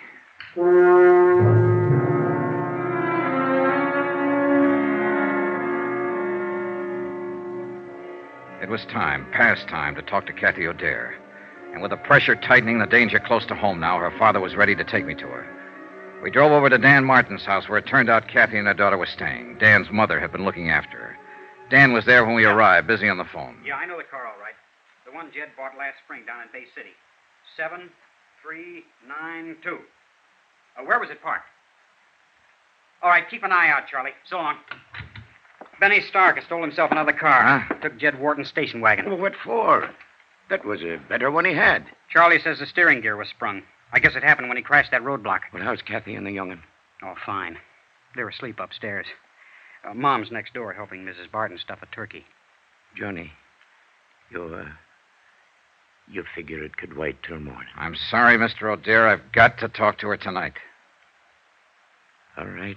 It was time, past time, to talk to Kathy O'Dare. And with the pressure tightening, the danger close to home now, her father was ready to take me to her. We drove over to Dan Martin's house, where it turned out Kathy and her daughter were staying. Dan's mother had been looking after her. Dan was there when we arrived, busy on the phone. Yeah, I know the car all right. The one Jed bought last spring down in Bay City. seven three nine two. Uh, where was it parked? All right, keep an eye out, Charlie. So long. Benny Stark has stole himself another car. Huh? Took Jed Wharton's station wagon. Well, what for? That was a better one he had. Charlie says the steering gear was sprung. I guess it happened when he crashed that roadblock. Well, how's Kathy and the young'un? Oh, fine. They're asleep upstairs. Uh, Mom's next door helping Missus Barton stuff a turkey. Johnny, you, uh, you figure it could wait till morning. I'm sorry, Mister O'Dare. I've got to talk to her tonight. All right.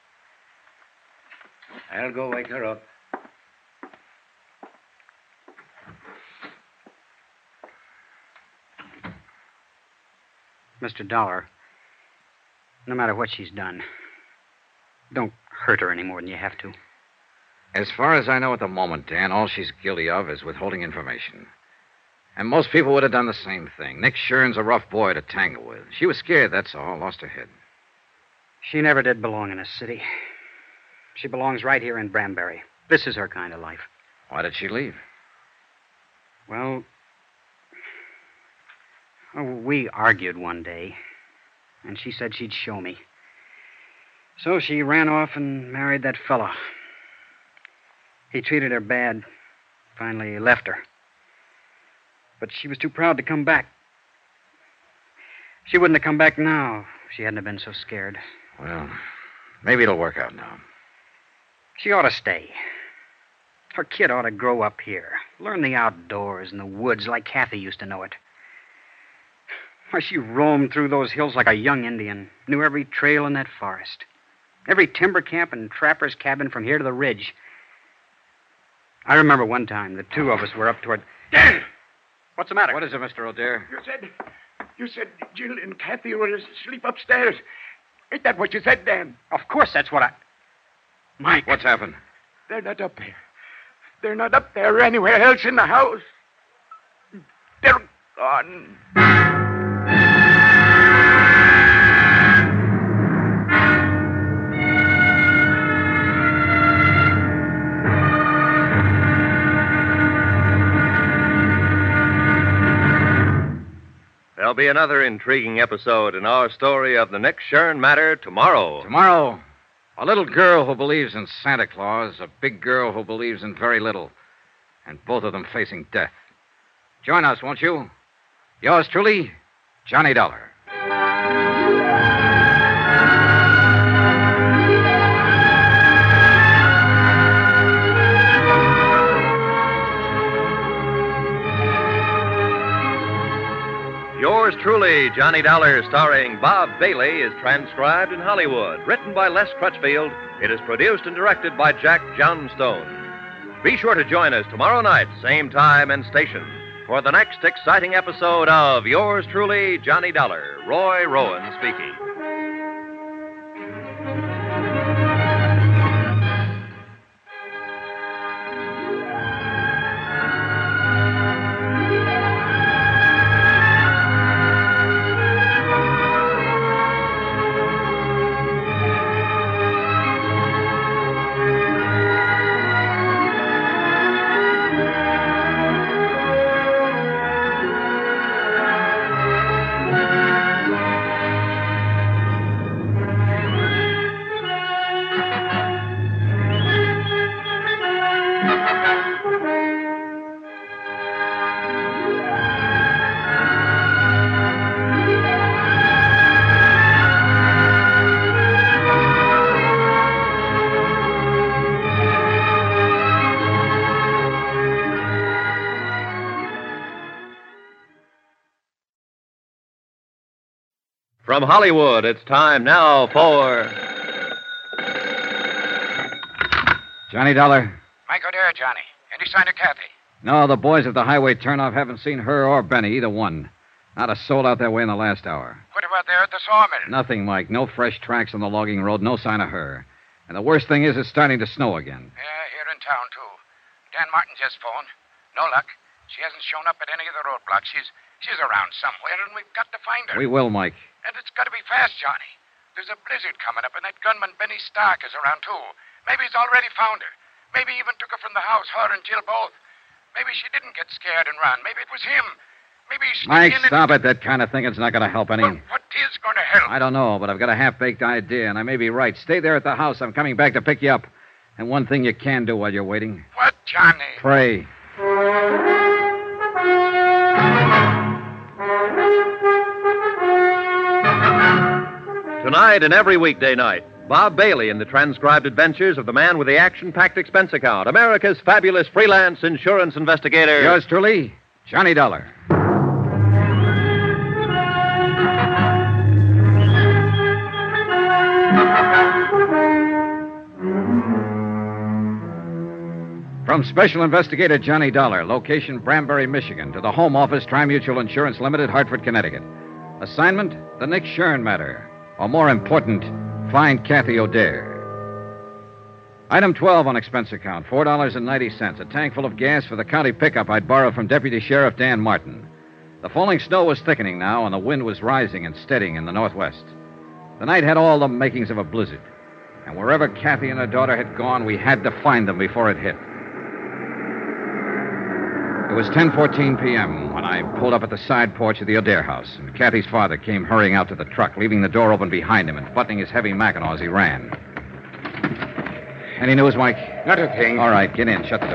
I'll go wake her up. Mister Dollar, no matter what she's done, don't hurt her any more than you have to. As far as I know at the moment, Dan, all she's guilty of is withholding information. And most people would have done the same thing. Nick Shern's a rough boy to tangle with. She was scared, that's all. Lost her head. She never did belong in a city. She belongs right here in Branbury. This is her kind of life. Why did she leave? Well, oh, we argued one day, and she said she'd show me. So she ran off and married that fellow. He treated her bad. Finally left her. But she was too proud to come back. She wouldn't have come back now if she hadn't have been so scared. Well, maybe it'll work out now. She ought to stay. Her kid ought to grow up here. Learn the outdoors and the woods like Kathy used to know it. Why, she roamed through those hills like a young Indian. Knew every trail in that forest. Every timber camp and trapper's cabin from here to the ridge. I remember one time the two of us were up toward... Dan! What's the matter? What is it, Mister O'Dare? You said... You said Jill and Kathy were asleep upstairs. Ain't that what you said, Dan? Of course that's what I... Mike. What's happened? They're not up there. They're not up there or anywhere else in the house. They're gone. There'll be another intriguing episode in our story of the Nick Shern matter tomorrow. Tomorrow, a little girl who believes in Santa Claus, a big girl who believes in very little, and both of them facing death. Join us, won't you? Yours truly, Johnny Dollar. Yours truly, Johnny Dollar, starring Bob Bailey, is transcribed in Hollywood. Written by Les Crutchfield, it is produced and directed by Jack Johnstone. Be sure to join us tomorrow night, same time and station, for the next exciting episode of Yours truly, Johnny Dollar. Roy Rowan speaking. From Hollywood, it's time now for... Johnny Dollar? Mike O'Dare, Johnny. Any sign of Kathy? No, the boys at the highway turnoff haven't seen her or Benny, either one. Not a soul out that way in the last hour. What about there at the sawmill? Nothing, Mike. No fresh tracks on the logging road, no sign of her. And the worst thing is it's starting to snow again. Yeah, here in town, too. Dan Martin just phoned. No luck. She hasn't shown up at any of the roadblocks. She's she's around somewhere, and we've got to find her. We will, Mike. And it's got to be fast, Johnny. There's a blizzard coming up, and that gunman Benny Stark is around, too. Maybe he's already found her. Maybe he even took her from the house, her and Jill both. Maybe she didn't get scared and run. Maybe it was him. Maybe he sneaked Mike, in and... stop it. That kind of thinking's not going to help any. Well, what is going to help? I don't know, but I've got a half-baked idea, and I may be right. Stay there at the house. I'm coming back to pick you up. And one thing you can do while you're waiting. What, Johnny? Pray. Tonight and every weekday night, Bob Bailey in the transcribed adventures of the man with the action-packed expense account, America's fabulous freelance insurance investigator. Yours truly, Johnny Dollar. From Special Investigator Johnny Dollar, location Branbury, Michigan, to the Home Office, Tri-Mutual Insurance Limited, Hartford, Connecticut. Assignment, the Nick Shern matter. Or more important, find Kathy O'Dare. Item twelve on expense account, four dollars and ninety cents. A tank full of gas for the county pickup I'd borrowed from Deputy Sheriff Dan Martin. The falling snow was thickening now, and the wind was rising and steadying in the northwest. The night had all the makings of a blizzard. And wherever Kathy and her daughter had gone, we had to find them before it hit. It was ten fourteen p.m. when I pulled up at the side porch of the O'Dare house, and Kathy's father came hurrying out to the truck, leaving the door open behind him and buttoning his heavy Mackinaw as he ran. Any news, Mike? Not a thing. All right, get in. Shut the door.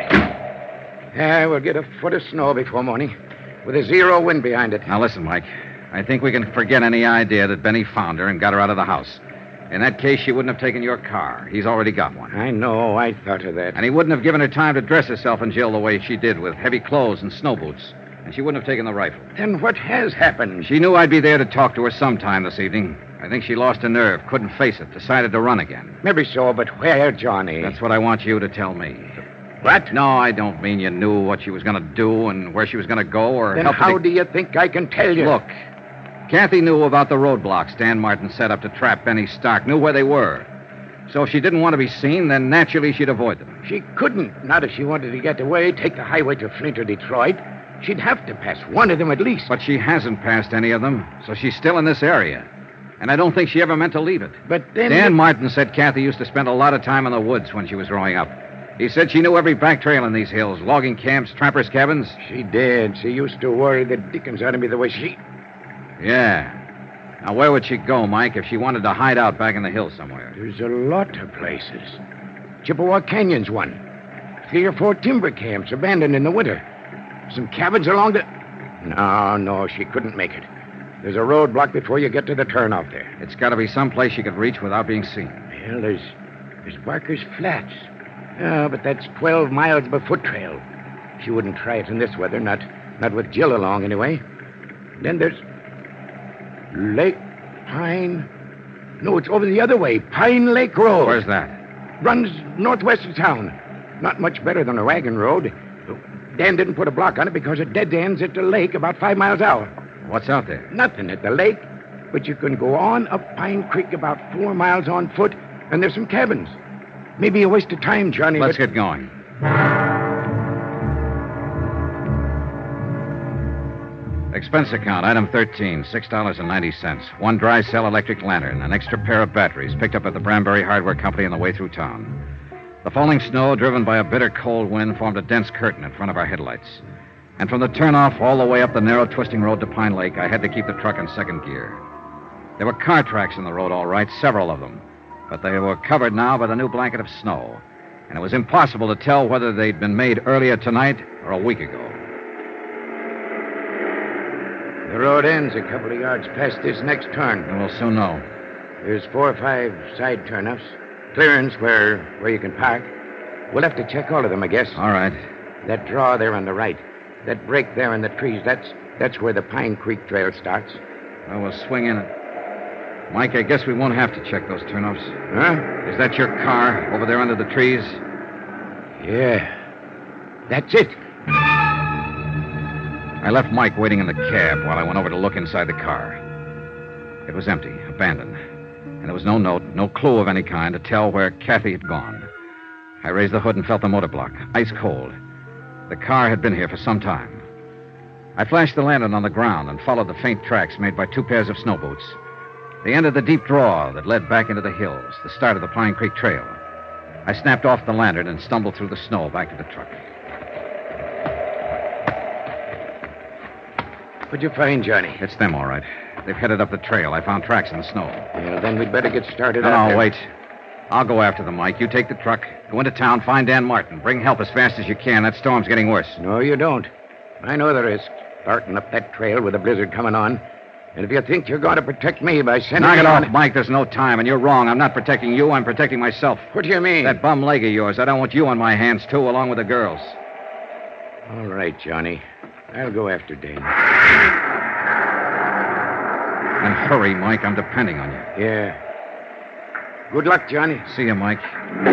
Yeah, we'll get a foot of snow before morning, with a zero wind behind it. Now, listen, Mike. I think we can forget any idea that Benny found her and got her out of the house. In that case, she wouldn't have taken your car. He's already got one. I know. I thought of that. And he wouldn't have given her time to dress herself in jail the way she did, with heavy clothes and snow boots. And she wouldn't have taken the rifle. Then what has happened? She knew I'd be there to talk to her sometime this evening. I think she lost her nerve, couldn't face it, decided to run again. Maybe so, but where, Johnny? That's what I want you to tell me. What? No, I don't mean you knew what she was going to do and where she was going to go or Then help how to... do you think I can tell you? Look, Kathy knew about the roadblocks Dan Martin set up to trap Benny Stark, knew where they were. So if she didn't want to be seen, then naturally she'd avoid them. She couldn't. Not if she wanted to get away, take the highway to Flint or Detroit. She'd have to pass one of them at least. But she hasn't passed any of them, so she's still in this area. And I don't think she ever meant to leave it. But then... Dan the... Martin said Kathy used to spend a lot of time in the woods when she was growing up. He said she knew every back trail in these hills, logging camps, trappers' cabins. She did. She used to worry the dickens out of me the way she... Yeah. Now, where would she go, Mike, if she wanted to hide out back in the hills somewhere? There's a lot of places. Chippewa Canyon's one. Three or four timber camps abandoned in the winter. Some cabins along the... No, no, she couldn't make it. There's a roadblock before you get to the turnoff there. It's got to be someplace she could reach without being seen. Well, there's... There's Barker's Flats. Oh, but that's twelve miles of a foot trail. She wouldn't try it in this weather, not, not with Jill along, anyway. Then there's... Lake Pine... No, it's over the other way. Pine Lake Road. Where's that? Runs northwest of town. Not much better than a wagon road. Dan didn't put a block on it because it dead ends at the lake about five miles out. What's out there? Nothing at the lake, but you can go on up Pine Creek about four miles on foot, and there's some cabins. Maybe a waste of time, Johnny. Let's but... get going. Expense account, item thirteen, six dollars and ninety cents. One dry cell electric lantern, an extra pair of batteries picked up at the Branbury Hardware Company on the way through town. The falling snow, driven by a bitter cold wind, formed a dense curtain in front of our headlights. And from the turnoff all the way up the narrow twisting road to Pine Lake, I had to keep the truck in second gear. There were car tracks in the road, all right, several of them. But they were covered now by the new blanket of snow. And it was impossible to tell whether they'd been made earlier tonight or a week ago. The road ends a couple of yards past this next turn. And we'll soon know. There's four or five side turnoffs. Clearance where where you can park. We'll have to check all of them, I guess. All right. That draw there on the right. That break there in the trees, that's that's where the Pine Creek Trail starts. Well, we'll swing in it. Mike, I guess we won't have to check those turnoffs. Huh? Is that your car over there under the trees? Yeah. That's it. I left Mike waiting in the cab while I went over to look inside the car. It was empty, abandoned. And there was no note, no clue of any kind to tell where Kathy had gone. I raised the hood and felt the motor block, ice cold. The car had been here for some time. I flashed the lantern on the ground and followed the faint tracks made by two pairs of snow boots. They entered the deep draw that led back into the hills, the start of the Pine Creek Trail. I snapped off the lantern and stumbled through the snow back to the truck. What'd you find, Johnny? It's them, all right. They've headed up the trail. I found tracks in the snow. Yeah, then we'd better get started No, out no, there. wait. I'll go after them, Mike. You take the truck. Go into town, find Dan Martin. Bring help as fast as you can. That storm's getting worse. No, you don't. I know the risk. Starting up that trail with a blizzard coming on. And if you think you're going to protect me by sending Knock me it on... off, Mike. There's no time, and you're wrong. I'm not protecting you. I'm protecting myself. What do you mean? That bum leg of yours. I don't want you on my hands, too, along with the girls. All right, Johnny. I'll go after Dane. And hurry, Mike. I'm depending on you. Yeah. Good luck, Johnny. See you, Mike.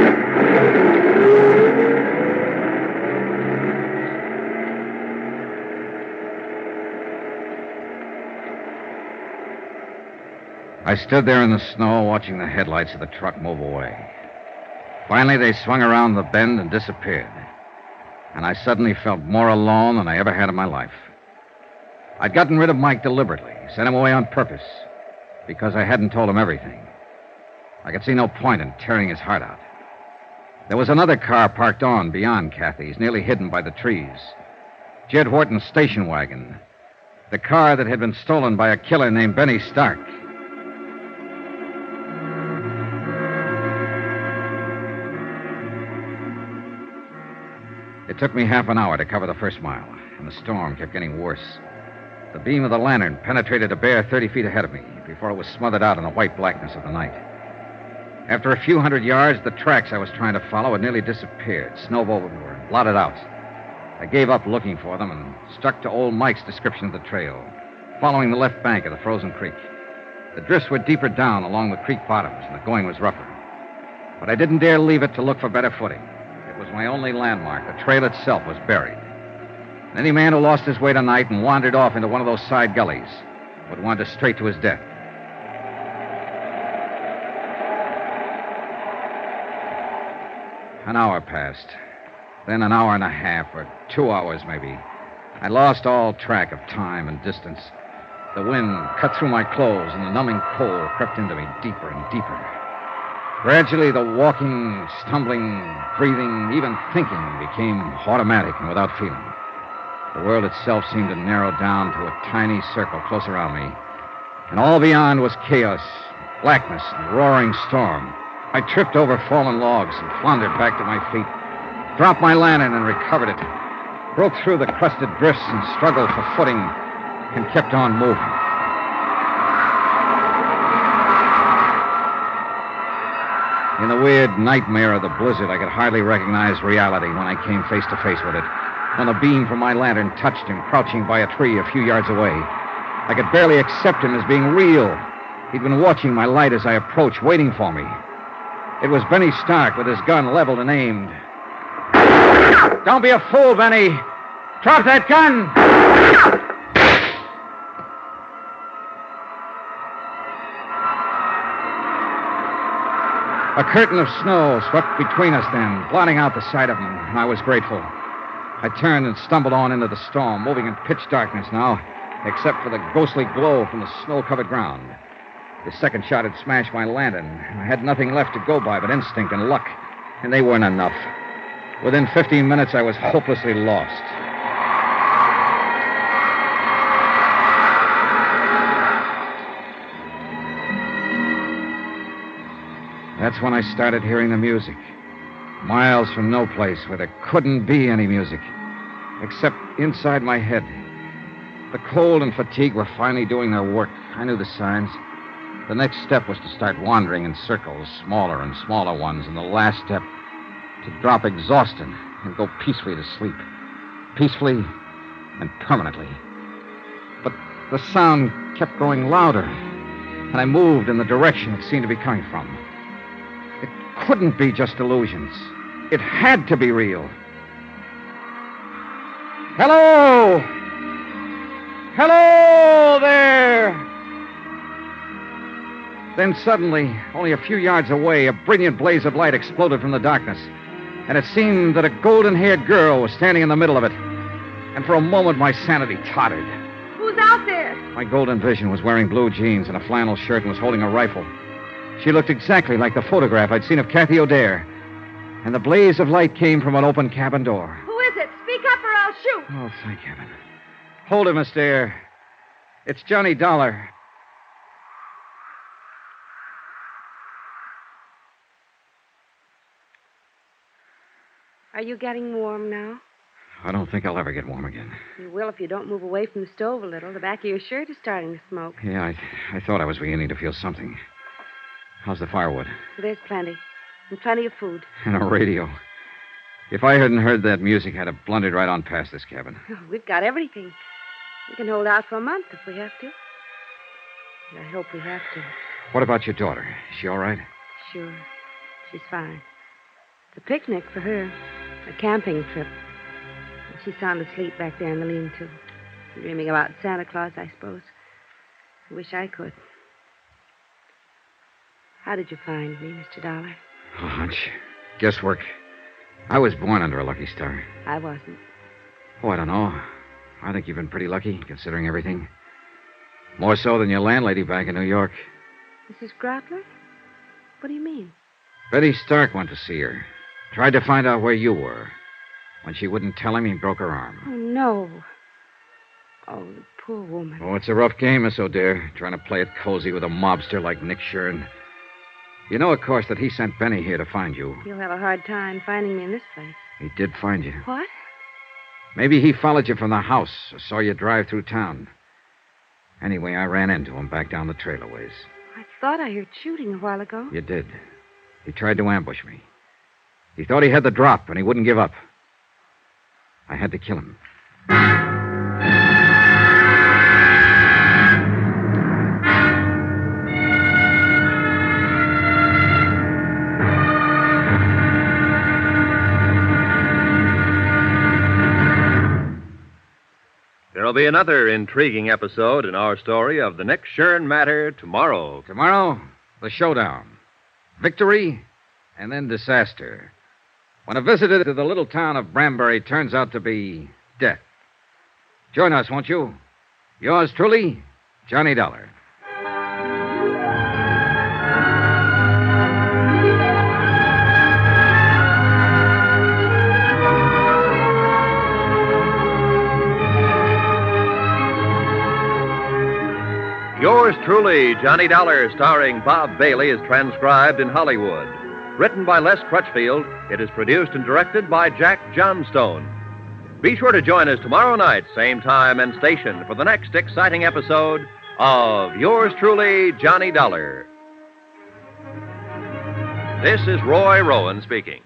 I stood there in the snow watching the headlights of the truck move away. Finally, they swung around the bend and disappeared. And I suddenly felt more alone than I ever had in my life. I'd gotten rid of Mike deliberately, sent him away on purpose, because I hadn't told him everything. I could see no point in tearing his heart out. There was another car parked on beyond Kathy's, nearly hidden by the trees. Jed Horton's station wagon. The car that had been stolen by a killer named Benny Stark. It took me half an hour to cover the first mile, and the storm kept getting worse. The beam of the lantern penetrated a bare thirty feet ahead of me before it was smothered out in the white blackness of the night. After a few hundred yards, the tracks I was trying to follow had nearly disappeared, snowed over and blotted out. I gave up looking for them and stuck to old Mike's description of the trail, following the left bank of the frozen creek. The drifts were deeper down along the creek bottoms, and the going was rougher. But I didn't dare leave it to look for better footing. It was my only landmark. The trail itself was buried. And any man who lost his way tonight and wandered off into one of those side gullies would wander straight to his death. An hour passed. Then an hour and a half, or two hours maybe. I lost all track of time and distance. The wind cut through my clothes, and the numbing cold crept into me deeper and deeper. Gradually, the walking, stumbling, breathing, even thinking became automatic and without feeling. The world itself seemed to narrow down to a tiny circle close around me. And all beyond was chaos, blackness, and roaring storm. I tripped over fallen logs and floundered back to my feet, dropped my lantern and recovered it, broke through the crusted drifts and struggled for footing, and kept on moving. In the weird nightmare of the blizzard, I could hardly recognize reality when I came face to face with it. When the beam from my lantern touched him, crouching by a tree a few yards away. I could barely accept him as being real. He'd been watching my light as I approached, waiting for me. It was Benny Stark with his gun leveled and aimed. Don't be a fool, Benny. Drop that gun! A curtain of snow swept between us then, blotting out the sight of him, and I was grateful. I turned and stumbled on into the storm, moving in pitch darkness now, except for the ghostly glow from the snow-covered ground. The second shot had smashed my lantern. I had nothing left to go by but instinct and luck, and they weren't enough. Within fifteen minutes, I was hopelessly lost. That's when I started hearing the music. Miles from no place where there couldn't be any music, except inside my head. The cold and fatigue were finally doing their work. I knew the signs. The next step was to start wandering in circles, smaller and smaller ones, and the last step, to drop exhausted and go peacefully to sleep. Peacefully and permanently. But the sound kept growing louder, and I moved in the direction it seemed to be coming from. It couldn't be just illusions. It had to be real. Hello! Hello there! Then suddenly, only a few yards away, a brilliant blaze of light exploded from the darkness. And it seemed that a golden-haired girl was standing in the middle of it. And for a moment, my sanity tottered. Who's out there? My golden vision was wearing blue jeans and a flannel shirt and was holding a rifle. She looked exactly like the photograph I'd seen of Kathy O'Dare. And the blaze of light came from an open cabin door. Who is it? Speak up or I'll shoot. Oh, thank heaven. Hold it, Miss Dare. It's Johnny Dollar. Are you getting warm now? I don't think I'll ever get warm again. You will if you don't move away from the stove a little. The back of your shirt is starting to smoke. Yeah, I, I thought I was beginning to feel something. How's the firewood? There's plenty. And plenty of food. And a radio. If I hadn't heard that music, I'd have blundered right on past this cabin. Oh, we've got everything. We can hold out for a month if we have to. I hope we have to. What about your daughter? Is she all right? Sure. She's fine. It's a picnic for her. A camping trip. She's sound asleep back there in the lean-to. Dreaming about Santa Claus, I suppose. I wish I could. How did you find me, Mister Dollar? A hunch. Guesswork. I was born under a lucky star. I wasn't. Oh, I don't know. I think you've been pretty lucky, considering everything. More so than your landlady back in New York. Missus Grotler? What do you mean? Betty Stark went to see her. Tried to find out where you were. When she wouldn't tell him, he broke her arm. Oh, no. Oh, the poor woman. Oh, it's a rough game, Miss O'Dare, trying to play it cozy with a mobster like Nick Shern. You know, of course, that he sent Benny here to find you. He'll have a hard time finding me in this place. He did find you. What? Maybe he followed you from the house or saw you drive through town. Anyway, I ran into him back down the trailer ways. I thought I heard shooting a while ago. You did. He tried to ambush me. He thought he had the drop, and he wouldn't give up. I had to kill him. There'll be another intriguing episode in our story of the Nick Shern matter tomorrow. Tomorrow, the showdown. Victory, and then disaster. When a visitor to the little town of Branbury turns out to be death. Join us, won't you? Yours truly, Johnny Dollar. Yours truly, Johnny Dollar, starring Bob Bailey, is transcribed in Hollywood. Written by Les Crutchfield, it is produced and directed by Jack Johnstone. Be sure to join us tomorrow night, same time and station, for the next exciting episode of Yours truly, Johnny Dollar. This is Roy Rowan speaking.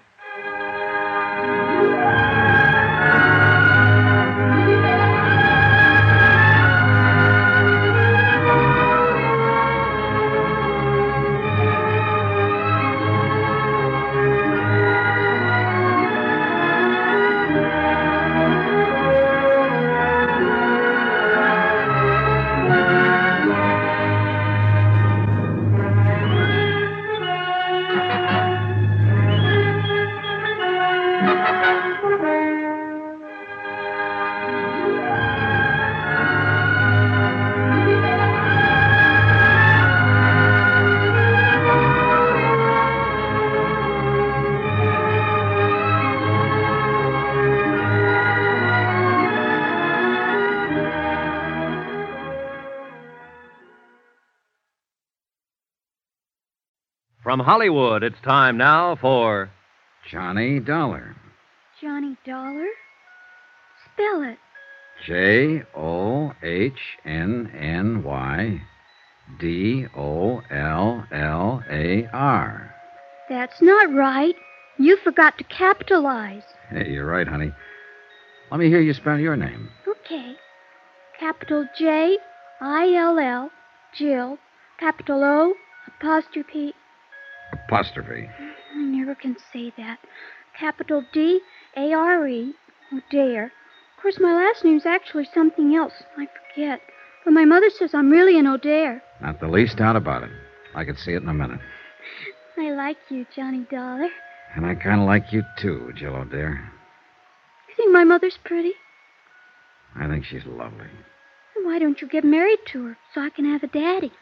From Hollywood, it's time now for Johnny Dollar. Johnny Dollar? Spell it. J O H N N Y D O L L A R. That's not right. You forgot to capitalize. Hey, you're right, honey. Let me hear you spell your name. Okay. Capital J I L L, Jill. Capital O, apostrophe. Apostrophe. I never can say that. Capital D A R E, O'Dare. Of course, my last name's actually something else. I forget. But my mother says I'm really an O'Dare. Not the least doubt about it. I could see it in a minute. I like you, Johnny Dollar. And I kind of like you, too, Jill O'Dare. You think my mother's pretty? I think she's lovely. Then why don't you get married to her so I can have a daddy?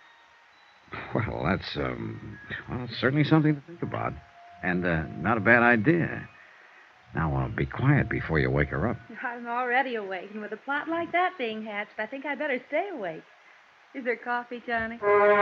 Well, that's, um, well, it's certainly something to think about. And uh, not a bad idea. Now, uh, be quiet before you wake her up. I'm already awake, and with a plot like that being hatched, I think I'd better stay awake. Is there coffee, Johnny?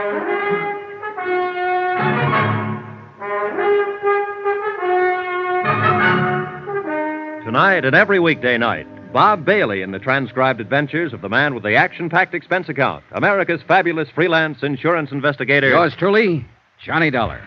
Tonight and every weekday night, Bob Bailey in the transcribed adventures of the man with the action-packed expense account, America's fabulous freelance insurance investigator. Yours truly, Johnny Dollar.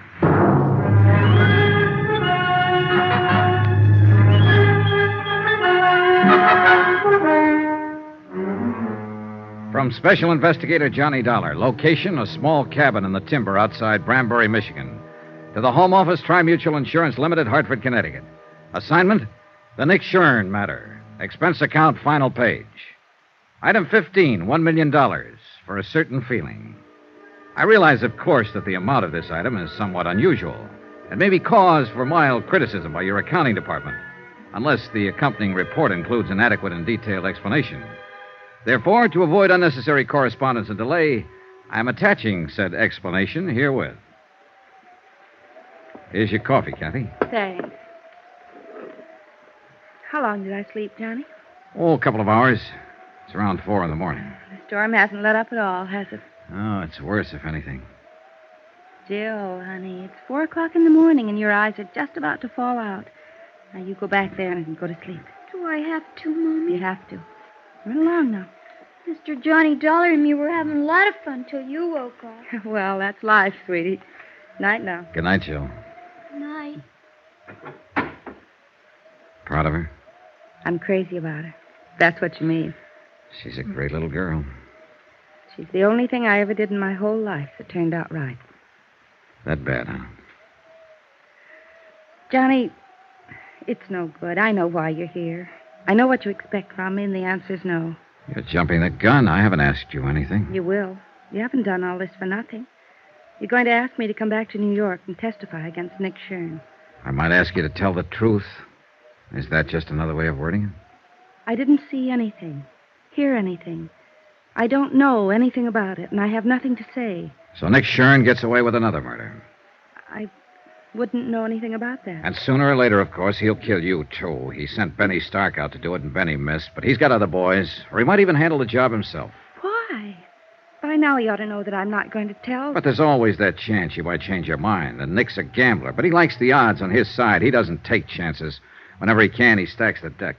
From Special Investigator Johnny Dollar, location a small cabin in the timber outside Branbury, Michigan, to the Home Office Tri-Mutual Insurance Limited, Hartford, Connecticut. Assignment, the Nick Shern matter. Expense account, final page. Item fifteen, one million dollars for a certain feeling. I realize, of course, that the amount of this item is somewhat unusual. It may be cause for mild criticism by your accounting department, unless the accompanying report includes an adequate and detailed explanation. Therefore, to avoid unnecessary correspondence and delay, I am attaching said explanation herewith. Here's your coffee, Kathy. Thanks. How long did I sleep, Johnny? Oh, a couple of hours. It's around four in the morning. The storm hasn't let up at all, has it? Oh, it's worse, if anything. Jill, honey, it's four o'clock in the morning and your eyes are just about to fall out. Now, you go back there and go to sleep. Do I have to, Mommy? You have to. Run along now. Mister Johnny Dollar and me were having a lot of fun till you woke up. Well, that's life, sweetie. Night now. Good night, Jill. Good night. Proud of her? I'm crazy about her. That's what you mean. She's a great little girl. She's the only thing I ever did in my whole life that turned out right. That bad, huh? Johnny, it's no good. I know why you're here. I know what you expect from me, and the answer's no. You're jumping the gun. I haven't asked you anything. You will. You haven't done all this for nothing. You're going to ask me to come back to New York and testify against Nick Shern. I might ask you to tell the truth. Is that just another way of wording it? I didn't see anything, hear anything. I don't know anything about it, and I have nothing to say. So Nick Shern gets away with another murder. I wouldn't know anything about that. And sooner or later, of course, he'll kill you, too. He sent Benny Stark out to do it, and Benny missed. But he's got other boys, or he might even handle the job himself. Why? By now he ought to know that I'm not going to tell. But there's always that chance you might change your mind. And Nick's a gambler, but he likes the odds on his side. He doesn't take chances. Whenever he can, he stacks the deck.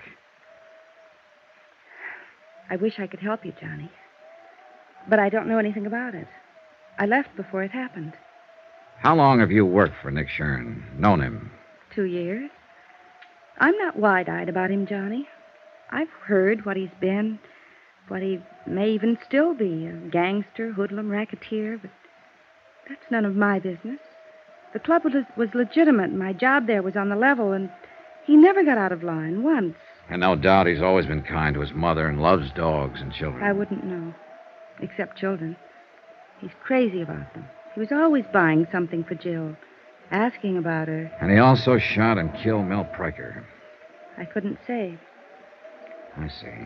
I wish I could help you, Johnny. But I don't know anything about it. I left before it happened. How long have you worked for Nick Shern? Known him? Two years. I'm not wide-eyed about him, Johnny. I've heard what he's been, what he may even still be, a gangster, hoodlum, racketeer, but that's none of my business. The club was, was legitimate, and my job there was on the level, and he never got out of line once. And no doubt he's always been kind to his mother and loves dogs and children. I wouldn't know, except children. He's crazy about them. He was always buying something for Jill, asking about her. And he also shot and killed Mel Pryker. I couldn't say. I see.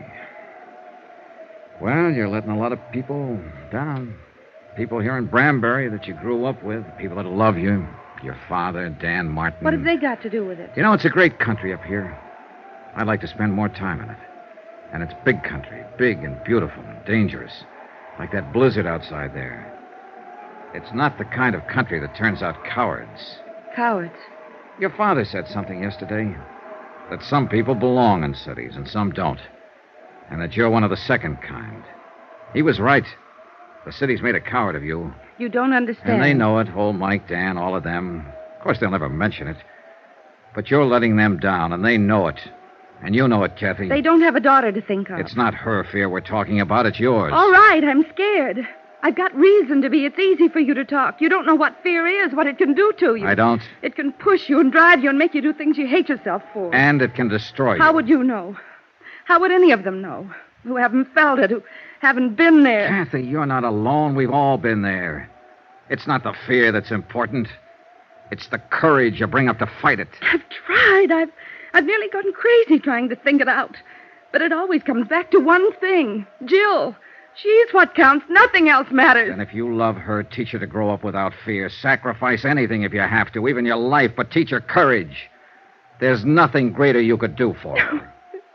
Well, you're letting a lot of people down. People here in Branbury that you grew up with, people that love you. Your father, Dan Martin. What have they got to do with it? You know, it's a great country up here. I'd like to spend more time in it. And it's big country, big and beautiful and dangerous. Like that blizzard outside there. It's not the kind of country that turns out cowards. Cowards? Your father said something yesterday. That some people belong in cities and some don't. And that you're one of the second kind. He was right. The city's made a coward of you. You don't understand. And they know it. Old Mike, Dan, all of them. Of course, they'll never mention it. But you're letting them down, and they know it. And you know it, Kathy. They don't have a daughter to think of. It's not her fear we're talking about. It's yours. All right, I'm scared. I've got reason to be. It's easy for you to talk. You don't know what fear is, what it can do to you. I don't. It can push you and drive you and make you do things you hate yourself for. And it can destroy you. How would you know? How would any of them know? Who haven't felt it, who haven't been there. Kathy, you're not alone. We've all been there. It's not the fear that's important. It's the courage you bring up to fight it. I've tried. I've, I've nearly gone crazy trying to think it out. But it always comes back to one thing. Jill. She's what counts. Nothing else matters. And if you love her, teach her to grow up without fear. Sacrifice anything if you have to, even your life, but teach her courage. There's nothing greater you could do for her.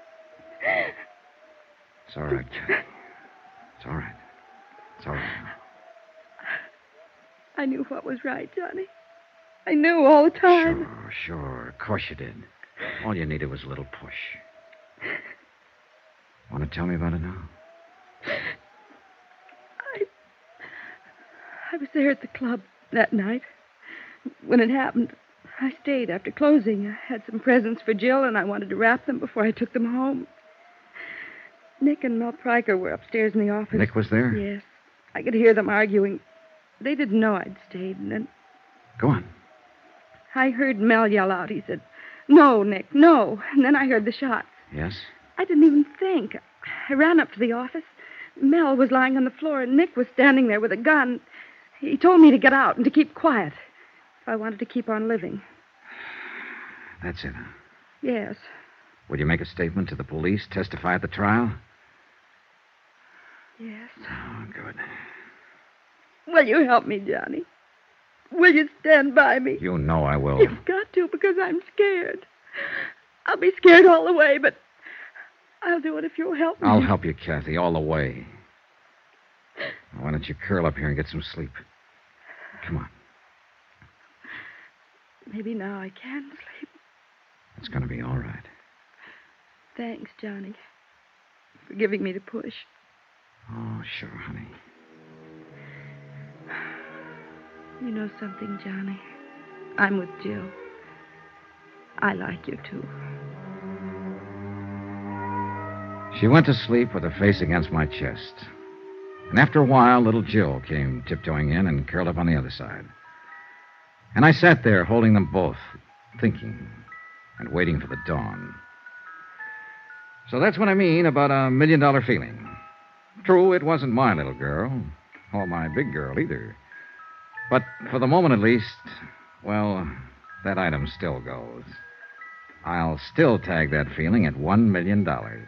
It's all right, Kathy. It's all right. It's all right. I knew what was right, Johnny. I knew all the time. Sure, sure. Of course you did. All you needed was a little push. Want to tell me about it now? I... I was there at the club that night. When it happened, I stayed after closing. I had some presents for Jill, and I wanted to wrap them before I took them home. Nick and Mel Pryker were upstairs in the office. Nick was there? Yes. I could hear them arguing. They didn't know I'd stayed, and then... Go on. I heard Mel yell out. He said, "No, Nick, no." And then I heard the shots. Yes? I didn't even think. I ran up to the office. Mel was lying on the floor, and Nick was standing there with a gun. He told me to get out and to keep quiet if I wanted to keep on living. That's it, huh? Yes. Would you make a statement to the police, testify at the trial? Yes. Oh, good. Will you help me, Johnny? Will you stand by me? You know I will. You've got to, because I'm scared. I'll be scared all the way, but I'll do it if you'll help me. I'll help you, Kathy, all the way. Why don't you curl up here and get some sleep? Come on. Maybe now I can sleep. It's going to be all right. Thanks, Johnny, for giving me the push. Oh, sure, honey. You know something, Johnny? I'm with Jill. I like you, too. She went to sleep with her face against my chest. And after a while, little Jill came tiptoeing in and curled up on the other side. And I sat there holding them both, thinking and waiting for the dawn. So that's what I mean about a million-dollar feeling. True, it wasn't my little girl, or my big girl either. But for the moment, at least, well, that item still goes. I'll still tag that feeling at one million dollars.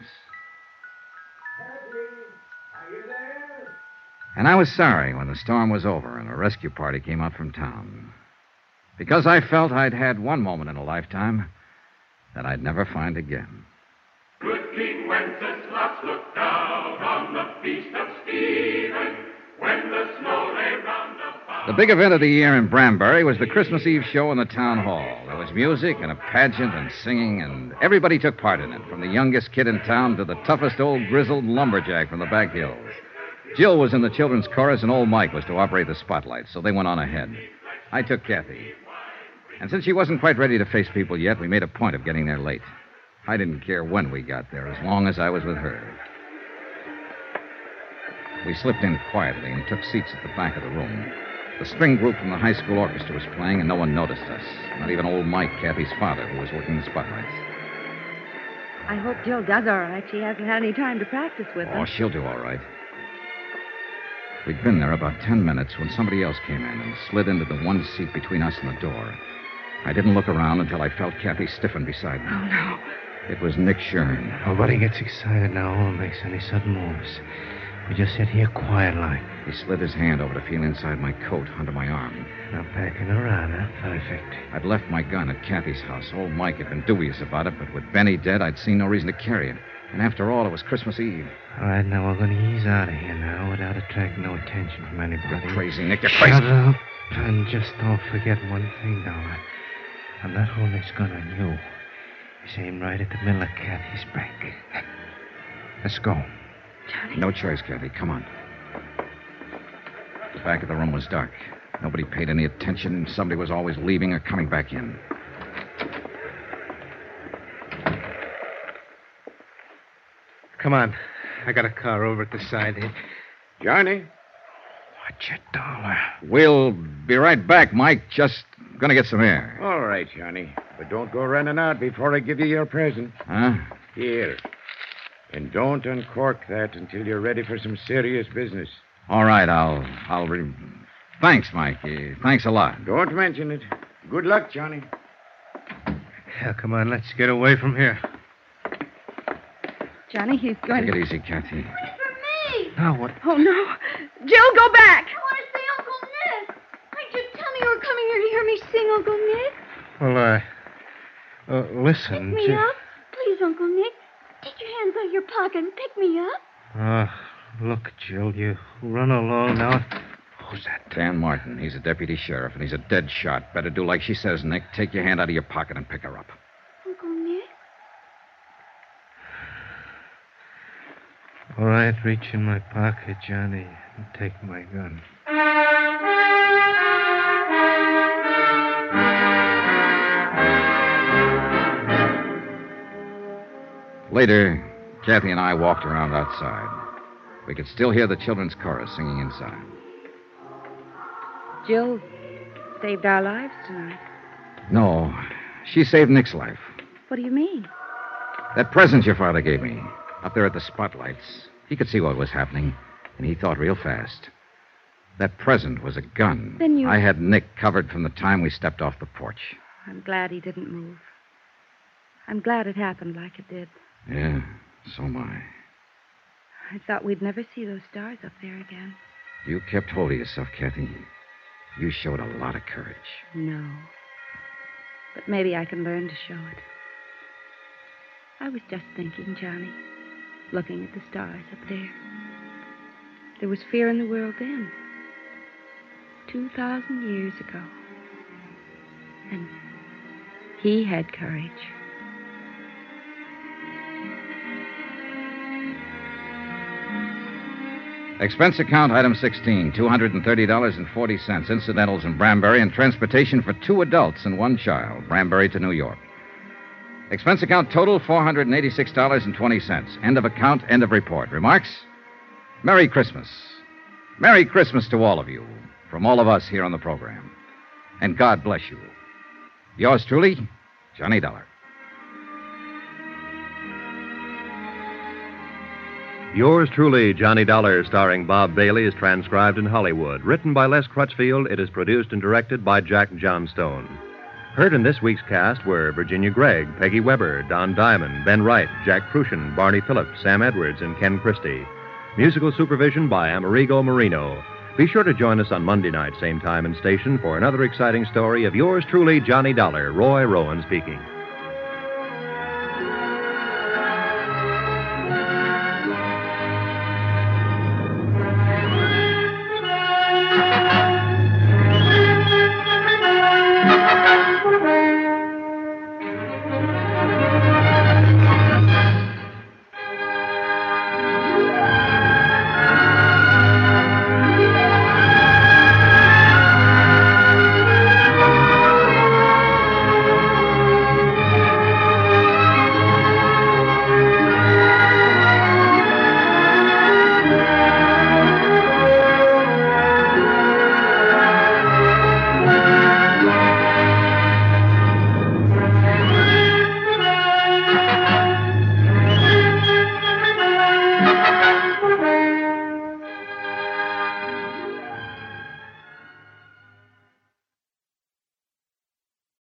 And I was sorry when the storm was over and a rescue party came out from town. Because I felt I'd had one moment in a lifetime that I'd never find again. Good King Wenceslas looked down on the feast of Stephen when the snow lay round about. The big event of the year in Branbury was the Christmas Eve show in the town hall. There was music and a pageant and singing, and everybody took part in it, from the youngest kid in town to the toughest old grizzled lumberjack from the back hills. Jill was in the children's chorus, and old Mike was to operate the spotlight, so they went on ahead. I took Kathy. And since she wasn't quite ready to face people yet, we made a point of getting there late. I didn't care when we got there, as long as I was with her. We slipped in quietly and took seats at the back of the room. The string group from the high school orchestra was playing, and no one noticed us. Not even old Mike, Kathy's father, who was working the spotlights. I hope Jill does all right. She hasn't had any time to practice with Oh, them. she'll do all right. We'd been there about ten minutes when somebody else came in and slid into the one seat between us and the door. I didn't look around until I felt Kathy stiffen beside me. Oh, no. It was Nick Shern. Nobody gets excited now or makes any sudden moves. We just sit here quiet like. He slid his hand over to feel inside my coat under my arm. Now backing around, huh? Perfect. I'd left my gun at Kathy's house. Old Mike had been dubious about it, but with Benny dead, I'd seen no reason to carry it. And after all, it was Christmas Eve. All right, now we're going to ease out of here now without attracting no attention from anybody. You're crazy, Nick. You're Shut crazy. up. And just don't forget one thing, Dollar. I'm not holding this gun on you. It's aimed right at the middle of Kathy's back. Let's go. Johnny. No choice, Kathy. Come on. The back of the room was dark. Nobody paid any attention. Somebody was always leaving or coming back in. Come on. I got a car over at the side here. Johnny? Watch it, Dollar. We'll be right back, Mike. Just gonna get some air. All right, Johnny. But don't go running out before I give you your present. Huh? Here. And don't uncork that until you're ready for some serious business. All right, I'll... I'll re... Thanks, Mike. Uh, thanks a lot. Don't mention it. Good luck, Johnny. Yeah, come on, let's get away from here. Johnny, he's going Take to... it easy, Kathy. Me! Now what? Oh, no. Jill, go back. I want to see Uncle Nick. Why'd you tell me you were coming here to hear me sing, Uncle Nick? Well, uh, Uh, listen, Pick me Jill. up? Please, Uncle Nick. Take your hands out of your pocket and pick me up. Ah, look, Jill, you run along now. Who's that? Dan Martin. He's a deputy sheriff, and he's a dead shot. Better do like she says, Nick. Take your hand out of your pocket and pick her up. Uncle Nick? All right, reach in my pocket, Johnny, and take my gun. Later, Kathy and I walked around outside. We could still hear the children's chorus singing inside. Jill saved our lives tonight. No, she saved Nick's life. What do you mean? That present your father gave me, up there at the spotlights, he could see what was happening, and he thought real fast. That present was a gun. Then you... I had Nick covered from the time we stepped off the porch. I'm glad he didn't move. I'm glad it happened like it did. Yeah, so am I. I thought we'd never see those stars up there again. You kept hold of yourself, Kathy. You showed a lot of courage. No. But maybe I can learn to show it. I was just thinking, Johnny, looking at the stars up there. There was fear in the world then. Two thousand years ago. And he had courage. Expense account, item sixteen, two hundred thirty dollars and forty cents. Incidentals in Branbury and transportation for two adults and one child, Branbury to New York. Expense account total, four hundred eighty-six dollars and twenty cents. End of account, end of report. Remarks? Merry Christmas. Merry Christmas to all of you, from all of us here on the program. And God bless you. Yours truly, Johnny Dollar. Yours truly, Johnny Dollar, starring Bob Bailey, is transcribed in Hollywood. Written by Les Crutchfield, it is produced and directed by Jack Johnstone. Heard in this week's cast were Virginia Gregg, Peggy Weber, Don Diamond, Ben Wright, Jack Crucian, Barney Phillips, Sam Edwards, and Ken Christie. Musical supervision by Amerigo Marino. Be sure to join us on Monday night, same time and station, for another exciting story of yours truly, Johnny Dollar. Roy Rowan speaking.